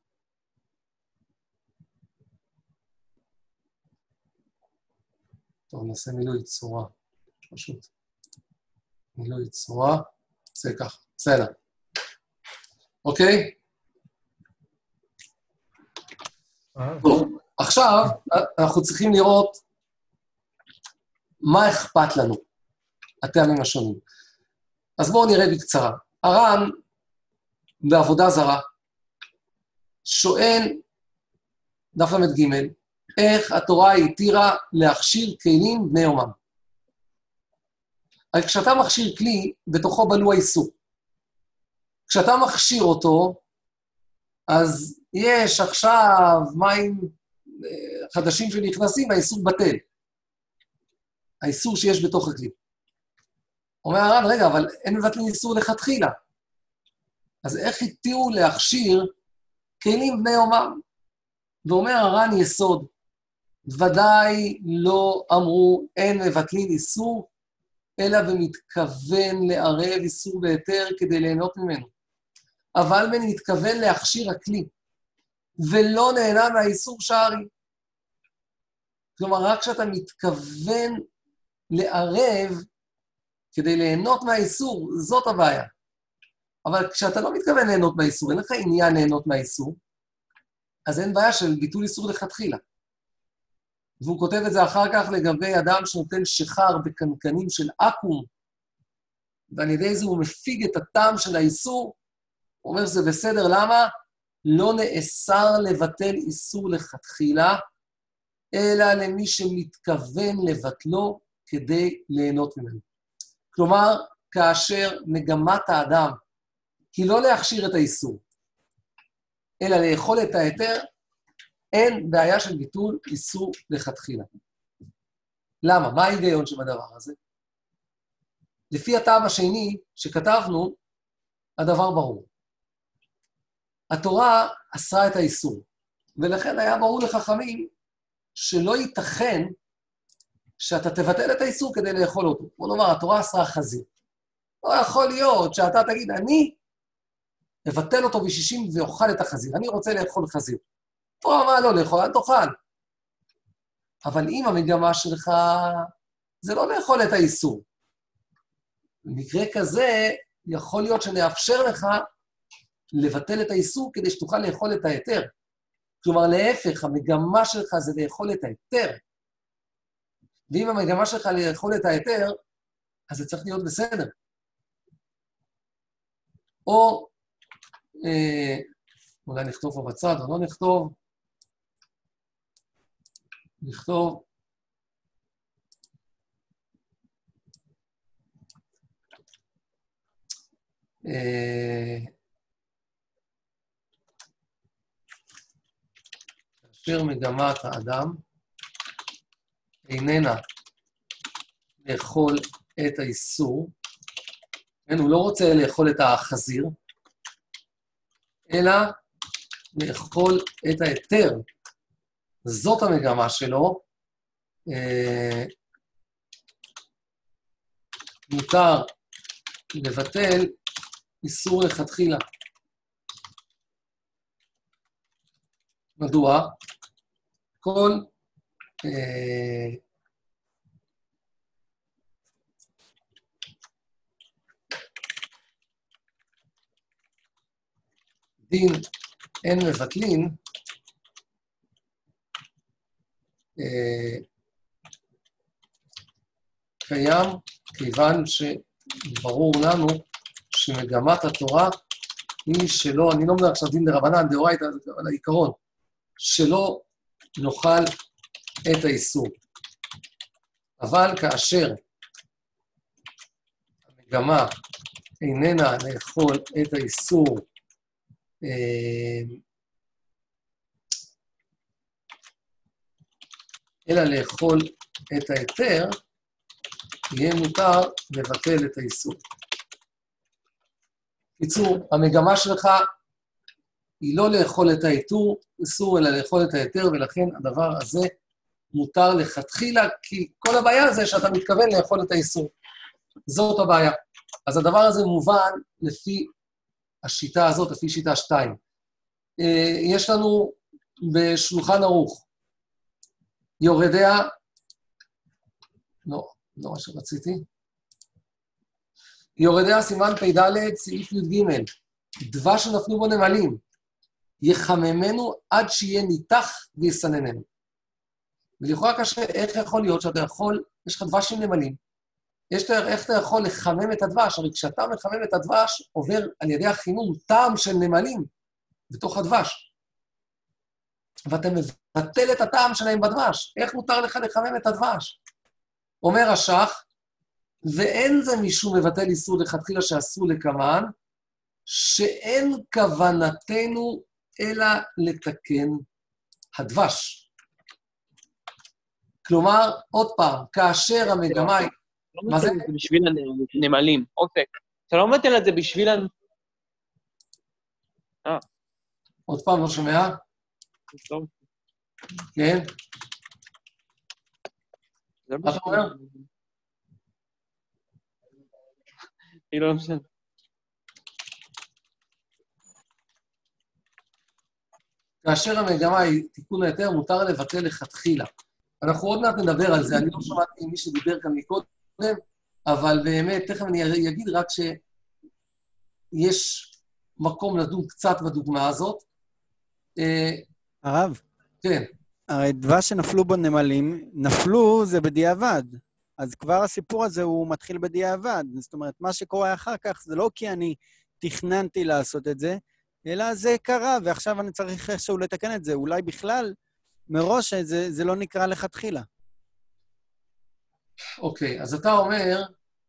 טוב, נעשה מילוי צורה. פשוט. מילוי צורה. זה ככה. בסדר. אוקיי? טוב, עכשיו אנחנו צריכים לראות מה אכפת לנו, הטעמים השונים. אז בואו נראה בקצרה. הר"ן, בעבודה זרה, שואל, דף למד ג', איך התורה התירה להכשיר כלים בני יומם. אבל כשאתה מכשיר כלי, בתוכו בלוע איסור. כשאתה מכשיר אותו, אז יש עכשיו מים חדשים שנכנסים, האיסור בטל. האיסור שיש בתוך הכלי. אומר הר"ן, רגע, אבל אין מבטלים איסור לכתחילה. אז איך התירו להכשיר כלים בני יומם? ואומר הר"ן יסוד, ודאי לא אמרו אין מבטלים איסור, אלא במתכוון לערב איסור בהיתר כדי ליהנות ממנו. אבל בין מתכוון להכשיר הכלי, ולא נהנה מהאיסור שערי. כלומר, רק כשאתה מתכוון לערב כדי ליהנות מהאיסור, זאת הבעיה. אבל כשאתה לא מתכוון ליהנות מהאיסור, אין לך עניין ליהנות מהאיסור, אז אין בעיה של ביטול איסור לכתחילה. והוא כותב את זה אחר כך לגבי אדם שנותן שחר בקנקנים של אקום, ועל ידי זה הוא מפיג את הטעם של האיסור, הוא אומר שזה בסדר, למה? לא נאסר לבטל איסור לכתחילה, אלא למי שמתכוון לבטלו כדי ליהנות ממנו. כלומר, כאשר מגמת האדם היא לא להכשיר את האיסור, אלא לאכול את ההיתר, אין בעיה של ביטול איסור לכתחילה. למה? מה ההיגיון שבדבר הזה? לפי הטעם השני שכתבנו, הדבר ברור. התורה אסרה את האיסור, ולכן היה ברור לחכמים שלא ייתכן שאתה תבטל את האיסור כדי לאכול אותו. בוא נאמר, התורה אסרה חזיר. לא יכול להיות שאתה תגיד, אני אבטל אותו ב-שישים ואוכל את החזיר. אני רוצה לאכול חזיר. התורה אמרה לא לאכול, אל תאכל. אבל אם המגמה שלך זה לא לאכול את האיסור. במקרה כזה, יכול להיות שנאפשר לך לבטל את האיסור כדי שתוכל לאכול את ההיתר. כלומר, להפך, המגמה שלך זה לאכול את ההיתר. ואם המגמה שלך לאכול את ההיתר, אז זה צריך להיות בסדר. או, אה, אולי נכתוב פה בצד, או לא נכתוב, נכתוב, כאשר מגמת האדם איננה לאכול את האיסור, כן, הוא לא רוצה לאכול את החזיר, אלא לאכול את ההיתר. זאת המגמה שלו. אה, מותר לבטל איסור לכתחילה. מדוע? כל אה, דין אין מבטלין, אה, קיים כיוון שברור לנו שמגמת התורה היא שלא, אני לא מדבר עכשיו דין דרבנן, דאורייתא, על העיקרון, שלא נאכל את האיסור. אבל כאשר המגמה איננה לאכול את האיסור, אלא לאכול את ההיתר, יהיה מותר לבטל את האיסור. קיצור, המגמה שלך היא לא לאכול את האיתור, איסור, אלא לאכול את ההיתר, ולכן הדבר הזה מותר לכתחילה, כי כל הבעיה זה שאתה מתכוון לאכול את האיסור. זאת הבעיה. אז הדבר הזה מובן לפי השיטה הזאת, לפי שיטה שתיים. יש לנו בשולחן ערוך, יורדיה, לא, לא מה שרציתי, יורדיה סימן פ"ד, סעיף י"ג, דבש שנפלו בו נמלים, יחממנו עד שיהיה ניתח ויסנננו. ולכאורה קשה, איך יכול להיות שאתה יכול, יש לך דבש עם נמלים, יש לך, איך אתה יכול לחמם את הדבש? הרי כשאתה מחמם את הדבש, עובר על ידי החימום טעם של נמלים בתוך הדבש. ואתה מבטל את הטעם שלהם בדבש. איך מותר לך לחמם את הדבש? אומר השח, ואין זה מישהו מבטל איסור לכתחילה שאסור לקמן, שאין כוונתנו אלא לתקן הדבש. כלומר, עוד פעם, כאשר המגמה היא... לא מבטל את זה בשביל הנמלים, אופק. אתה לא מבטל את זה בשביל... אה. עוד פעם, לא שומע? כן? מה אתה אומר? היא לא משנה. כאשר המגמה היא תיקון היתר, מותר לבטל לכתחילה. אנחנו עוד מעט נדבר על זה, אני לא שמעתי מי שדיבר כאן מקודם, אבל באמת, תכף אני אגיד רק שיש מקום לדון קצת בדוגמה הזאת. הרב? כן. הרי דבש שנפלו בו נמלים, נפלו זה בדיעבד. אז כבר הסיפור הזה הוא מתחיל בדיעבד. זאת אומרת, מה שקורה אחר כך זה לא כי אני תכננתי לעשות את זה, אלא זה קרה, ועכשיו אני צריך איכשהו לתקן את זה. אולי בכלל, מראש זה, זה לא נקרא לכתחילה. אוקיי, אז אתה אומר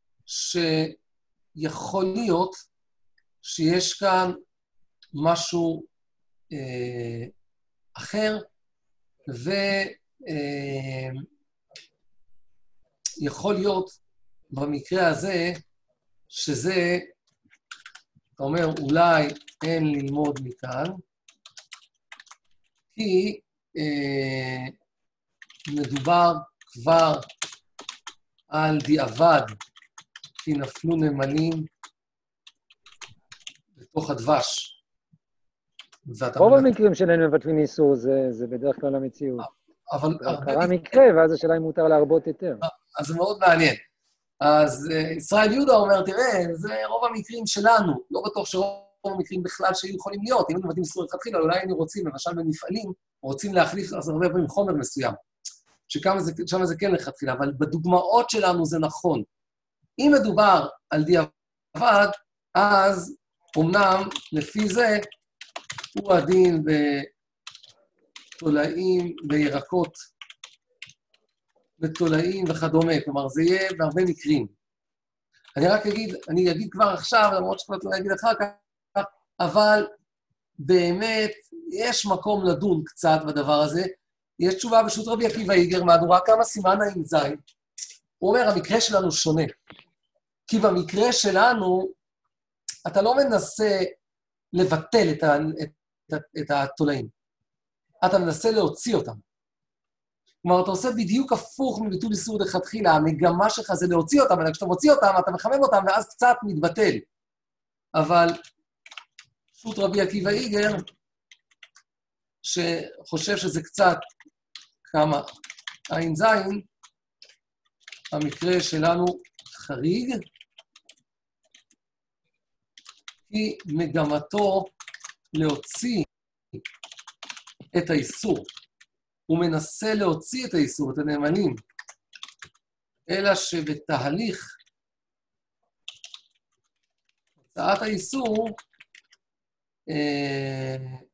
שיכול להיות שיש כאן משהו אה, אחר, ויכול אה, להיות במקרה הזה שזה, אתה אומר, אולי אין ללמוד מכאן, כי אה, מדובר כבר על דיעבד, כי נפלו נמלים בתוך הדבש. רוב המקרים שלנו מבטלים איסור, זה, זה בדרך כלל המציאות. אבל... קרה מקרה, ואז השאלה אם מותר להרבות יותר. אז זה מאוד מעניין. אז ישראל יהודה אומר, תראה, זה רוב המקרים שלנו, לא בטוח שרוב המקרים בכלל שהיו יכולים להיות, אם הם מבטלים איסור לכתחילה, אולי היינו רוצים, למשל במפעלים, רוצים להחליף, אז הרבה פעמים חומר מסוים. ששם זה, זה כן לכתחילה, אבל בדוגמאות שלנו זה נכון. אם מדובר על דיעבד, אז אמנם לפי זה הוא הדין בתולעים, בירקות, בתולעים וכדומה, כלומר זה יהיה בהרבה מקרים. אני רק אגיד, אני אגיד כבר עכשיו, למרות שכבר לא אגיד אחר כך, אבל באמת יש מקום לדון קצת בדבר הזה. יש תשובה בשו"ת רבי עקיבא איגר, מהדורה כמה סימן ע"ז. הוא אומר, המקרה שלנו שונה. כי במקרה שלנו, אתה לא מנסה לבטל את, ה, את, את, את התולעים. אתה מנסה להוציא אותם. כלומר, אתה עושה בדיוק הפוך מביטול איסור לכתחילה, המגמה שלך זה להוציא אותם, אבל כשאתה מוציא אותם, אתה מחמם אותם, ואז קצת מתבטל. אבל שו"ת רבי עקיבא איגר, שחושב שזה קצת כמה ע"ז, המקרה שלנו חריג, כי מגמתו להוציא את האיסור. הוא מנסה להוציא את האיסור, את הנאמנים, אלא שבתהליך הוצאת האיסור, אה,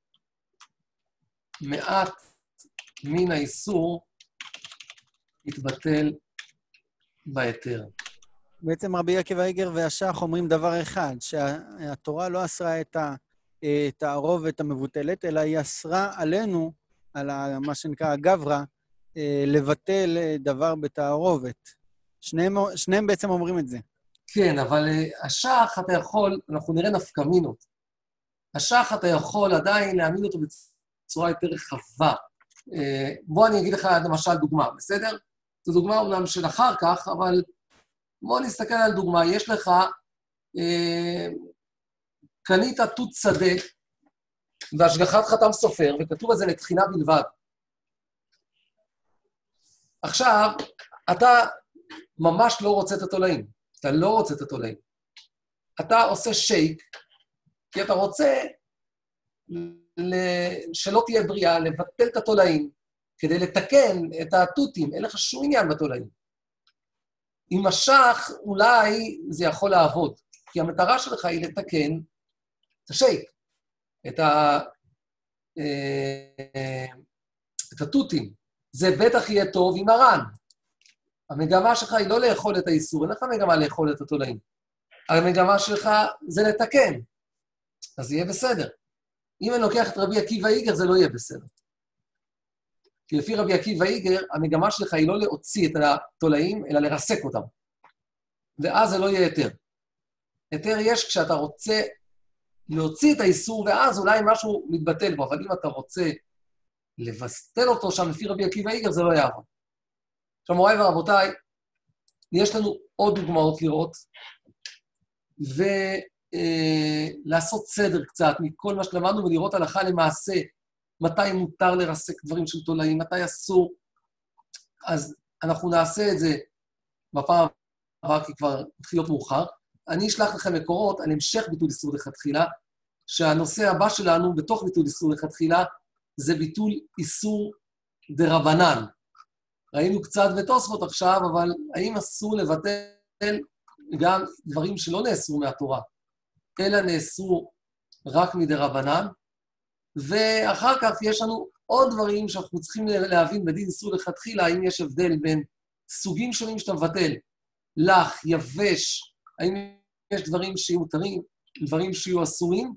מעט מן האיסור יתבטל בהיתר. בעצם רבי עקיבא איגר והשח אומרים דבר אחד, שהתורה לא אסרה את התערובת המבוטלת, אלא היא אסרה עלינו, על מה שנקרא הגברא, לבטל דבר בתערובת. שניהם, שניהם בעצם אומרים את זה. כן, אבל השח אתה יכול, אנחנו נראה נפקמינות. השח אתה יכול עדיין להעמיד אותו בצורה יותר רחבה. בוא אני אגיד לך למשל דוגמה, בסדר? זו דוגמה אומנם של אחר כך, אבל בוא נסתכל על דוגמה. יש לך, אה, קנית תות שדה, והשגחת חתם סופר, וכתוב על זה לתחינה בלבד. עכשיו, אתה ממש לא רוצה את התולעים. אתה לא רוצה את התולעים. אתה עושה שייק, כי אתה רוצה שלא תהיה בריאה, לבטל את התולעים, כדי לתקן את התותים. אין לך שום עניין בתולעים. עם השח אולי זה יכול לעבוד, כי המטרה שלך היא לתקן את השייק, את, ה, את התותים. זה בטח יהיה טוב עם הרן. המגמה שלך היא לא לאכול את האיסור, אין לך מגמה לאכול את התולעים. המגמה שלך זה לתקן, אז יהיה בסדר. אם אני לוקח את רבי עקיבא איגר, זה לא יהיה בסדר. כי לפי רבי עקיבא איגר, המגמה שלך היא לא להוציא את התולעים, אלא לרסק אותם. ואז זה לא יהיה היתר. היתר יש כשאתה רוצה להוציא את האיסור, ואז אולי משהו מתבטל בו, אבל אם אתה רוצה לבטל אותו שם לפי רבי עקיבא איגר, זה לא יעבוד. עכשיו, מוריי ורבותיי, יש לנו עוד דוגמאות לראות, ולעשות סדר קצת מכל מה שלמדנו, ולראות הלכה למעשה, מתי מותר לרסק דברים של תולעים, מתי אסור. אז אנחנו נעשה את זה בפעם הבאה, כי כבר מתחיל להיות מאוחר. אני אשלח לכם מקורות על המשך ביטול איסור לכתחילה, שהנושא הבא שלנו בתוך ביטול איסור לכתחילה, זה ביטול איסור דרבנן. ראינו קצת בתוספות עכשיו, אבל האם אסור לבטל גם דברים שלא נאסרו מהתורה, אלא נאסרו רק מדרבנן? ואחר כך יש לנו עוד דברים שאנחנו צריכים להבין בדין איסור לכתחילה, האם יש הבדל בין סוגים שונים שאתה מבטל, לך, יבש, האם יש דברים שיהיו מותרים, דברים שיהיו אסורים.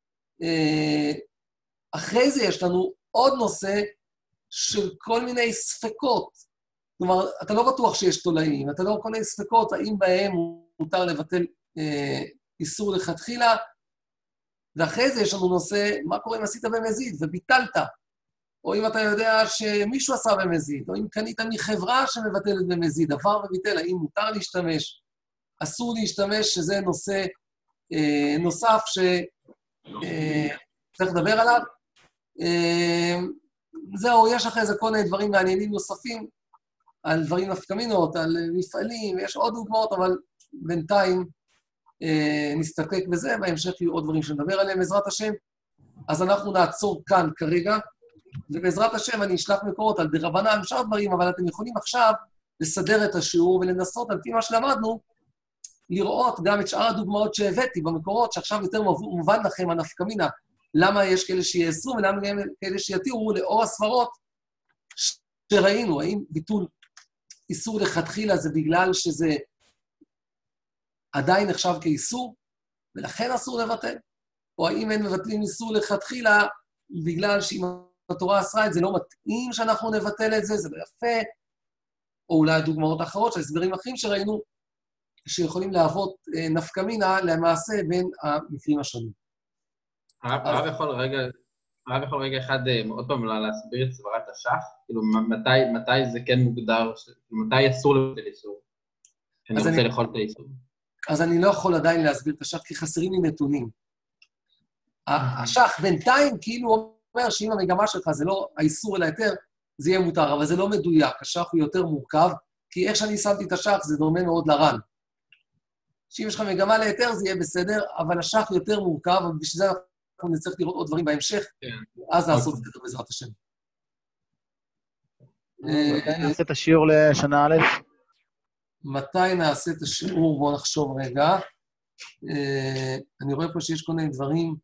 אחרי זה יש לנו עוד נושא של כל מיני ספקות. כלומר, אתה לא בטוח שיש תולעים, אתה לא כל מיני ספקות, האם בהם מותר לבטל אה, איסור לכתחילה, ואחרי זה יש לנו נושא, מה קורה אם עשית במזיד וביטלת, או אם אתה יודע שמישהו עשה במזיד, או אם קנית מחברה שמבטלת במזיד, עבר וביטל, האם מותר להשתמש, אסור להשתמש, שזה נושא אה, נוסף שצריך אה, לדבר עליו. אה, זהו, יש אחרי זה כל מיני דברים מעניינים נוספים, על דברים נפקמינות, על מפעלים, יש עוד דוגמאות, אבל בינתיים אה, נסתפק בזה, בהמשך יהיו עוד דברים שנדבר עליהם, בעזרת השם. אז אנחנו נעצור כאן כרגע, ובעזרת השם אני אשלח מקורות על דרבנן, שאר דברים, אבל אתם יכולים עכשיו לסדר את השיעור ולנסות, על פי מה שלמדנו, לראות גם את שאר הדוגמאות שהבאתי במקורות, שעכשיו יותר מובן לכם הנפקמינה, למה יש כאלה שיאסרו ולמה כאלה שיתירו לאור הסברות שראינו, האם ביטול איסור לכתחילה זה בגלל שזה עדיין נחשב כאיסור, ולכן אסור לבטל? או האם אין מבטלים איסור לכתחילה, בגלל שאם התורה אסרה את זה, לא מתאים שאנחנו נבטל את זה, זה לא יפה, או אולי הדוגמאות האחרות של הסברים אחרים שראינו, שיכולים להוות נפקא מינה למעשה בין המקרים השונים. הרב יכול רגע, הרב יכול רגע אחד עוד פעם להסביר את סברת השח, כאילו מתי, מתי זה כן מוגדר, מתי אסור לבטל איסור? אני רוצה לאכול את האיסור. אז אני לא יכול עדיין להסביר את השח, כי חסרים לי נתונים. השח בינתיים כאילו אומר שאם המגמה שלך זה לא האיסור אלא היתר, זה יהיה מותר, אבל זה לא מדויק, השח הוא יותר מורכב, כי איך שאני שמתי את השח זה דומה מאוד לרן. שאם יש לך מגמה להיתר זה יהיה בסדר, אבל השח יותר מורכב, ובשביל זה אנחנו נצטרך לראות עוד דברים בהמשך, אז לעשות סדר בעזרת השם. מתי נעשה את השיעור לשנה א'? מתי נעשה את השיעור? בואו נחשוב רגע. אני רואה פה שיש כל מיני דברים,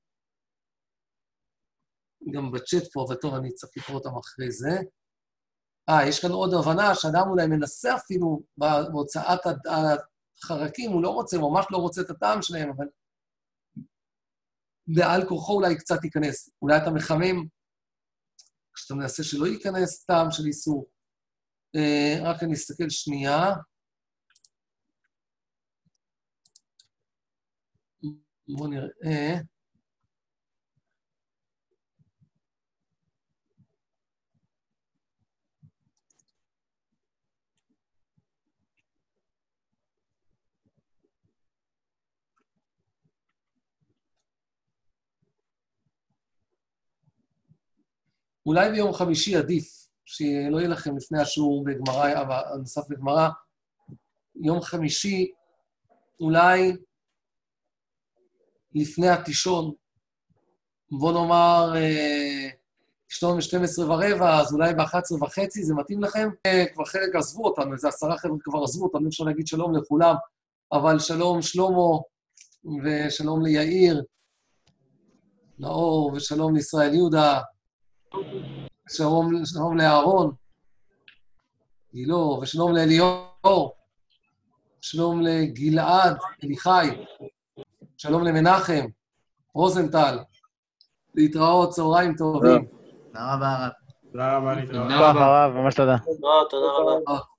גם בצ'אט פה, וטוב, אני צריך לקרוא אותם אחרי זה. אה, יש כאן עוד הבנה שאדם אולי מנסה אפילו בהוצאת החרקים, הוא לא רוצה, ממש לא רוצה את הטעם שלהם, אבל בעל כורחו אולי קצת ייכנס. אולי אתה מחמם, כשאתה מנסה שלא ייכנס טעם של איסור. רק אני אסתכל שנייה. בואו נראה. אולי ביום חמישי עדיף, שלא יהיה לכם לפני השיעור בגמרא, הנוסף בגמרא, יום חמישי, אולי לפני התישון, בוא נאמר, תשתון ב-שתים עשרה ורבע, אז אולי ב-אחת עשרה וחצי, זה מתאים לכם? כבר חלק עזבו אותנו, איזה עשרה חבר'ה כבר עזבו אותנו, אפשר להגיד שלום לכולם, אבל שלום שלמה, ושלום ליאיר, נאור, ושלום לישראל יהודה, שלום, שלום לאהרון, גילו, ושלום לאליאור, שלום לגלעד, אליחי, שלום למנחם, רוזנטל, להתראות, צהריים טובים. תודה רבה, הרב. תודה רבה, להתראות. תודה רבה, ממש תודה. תודה רבה.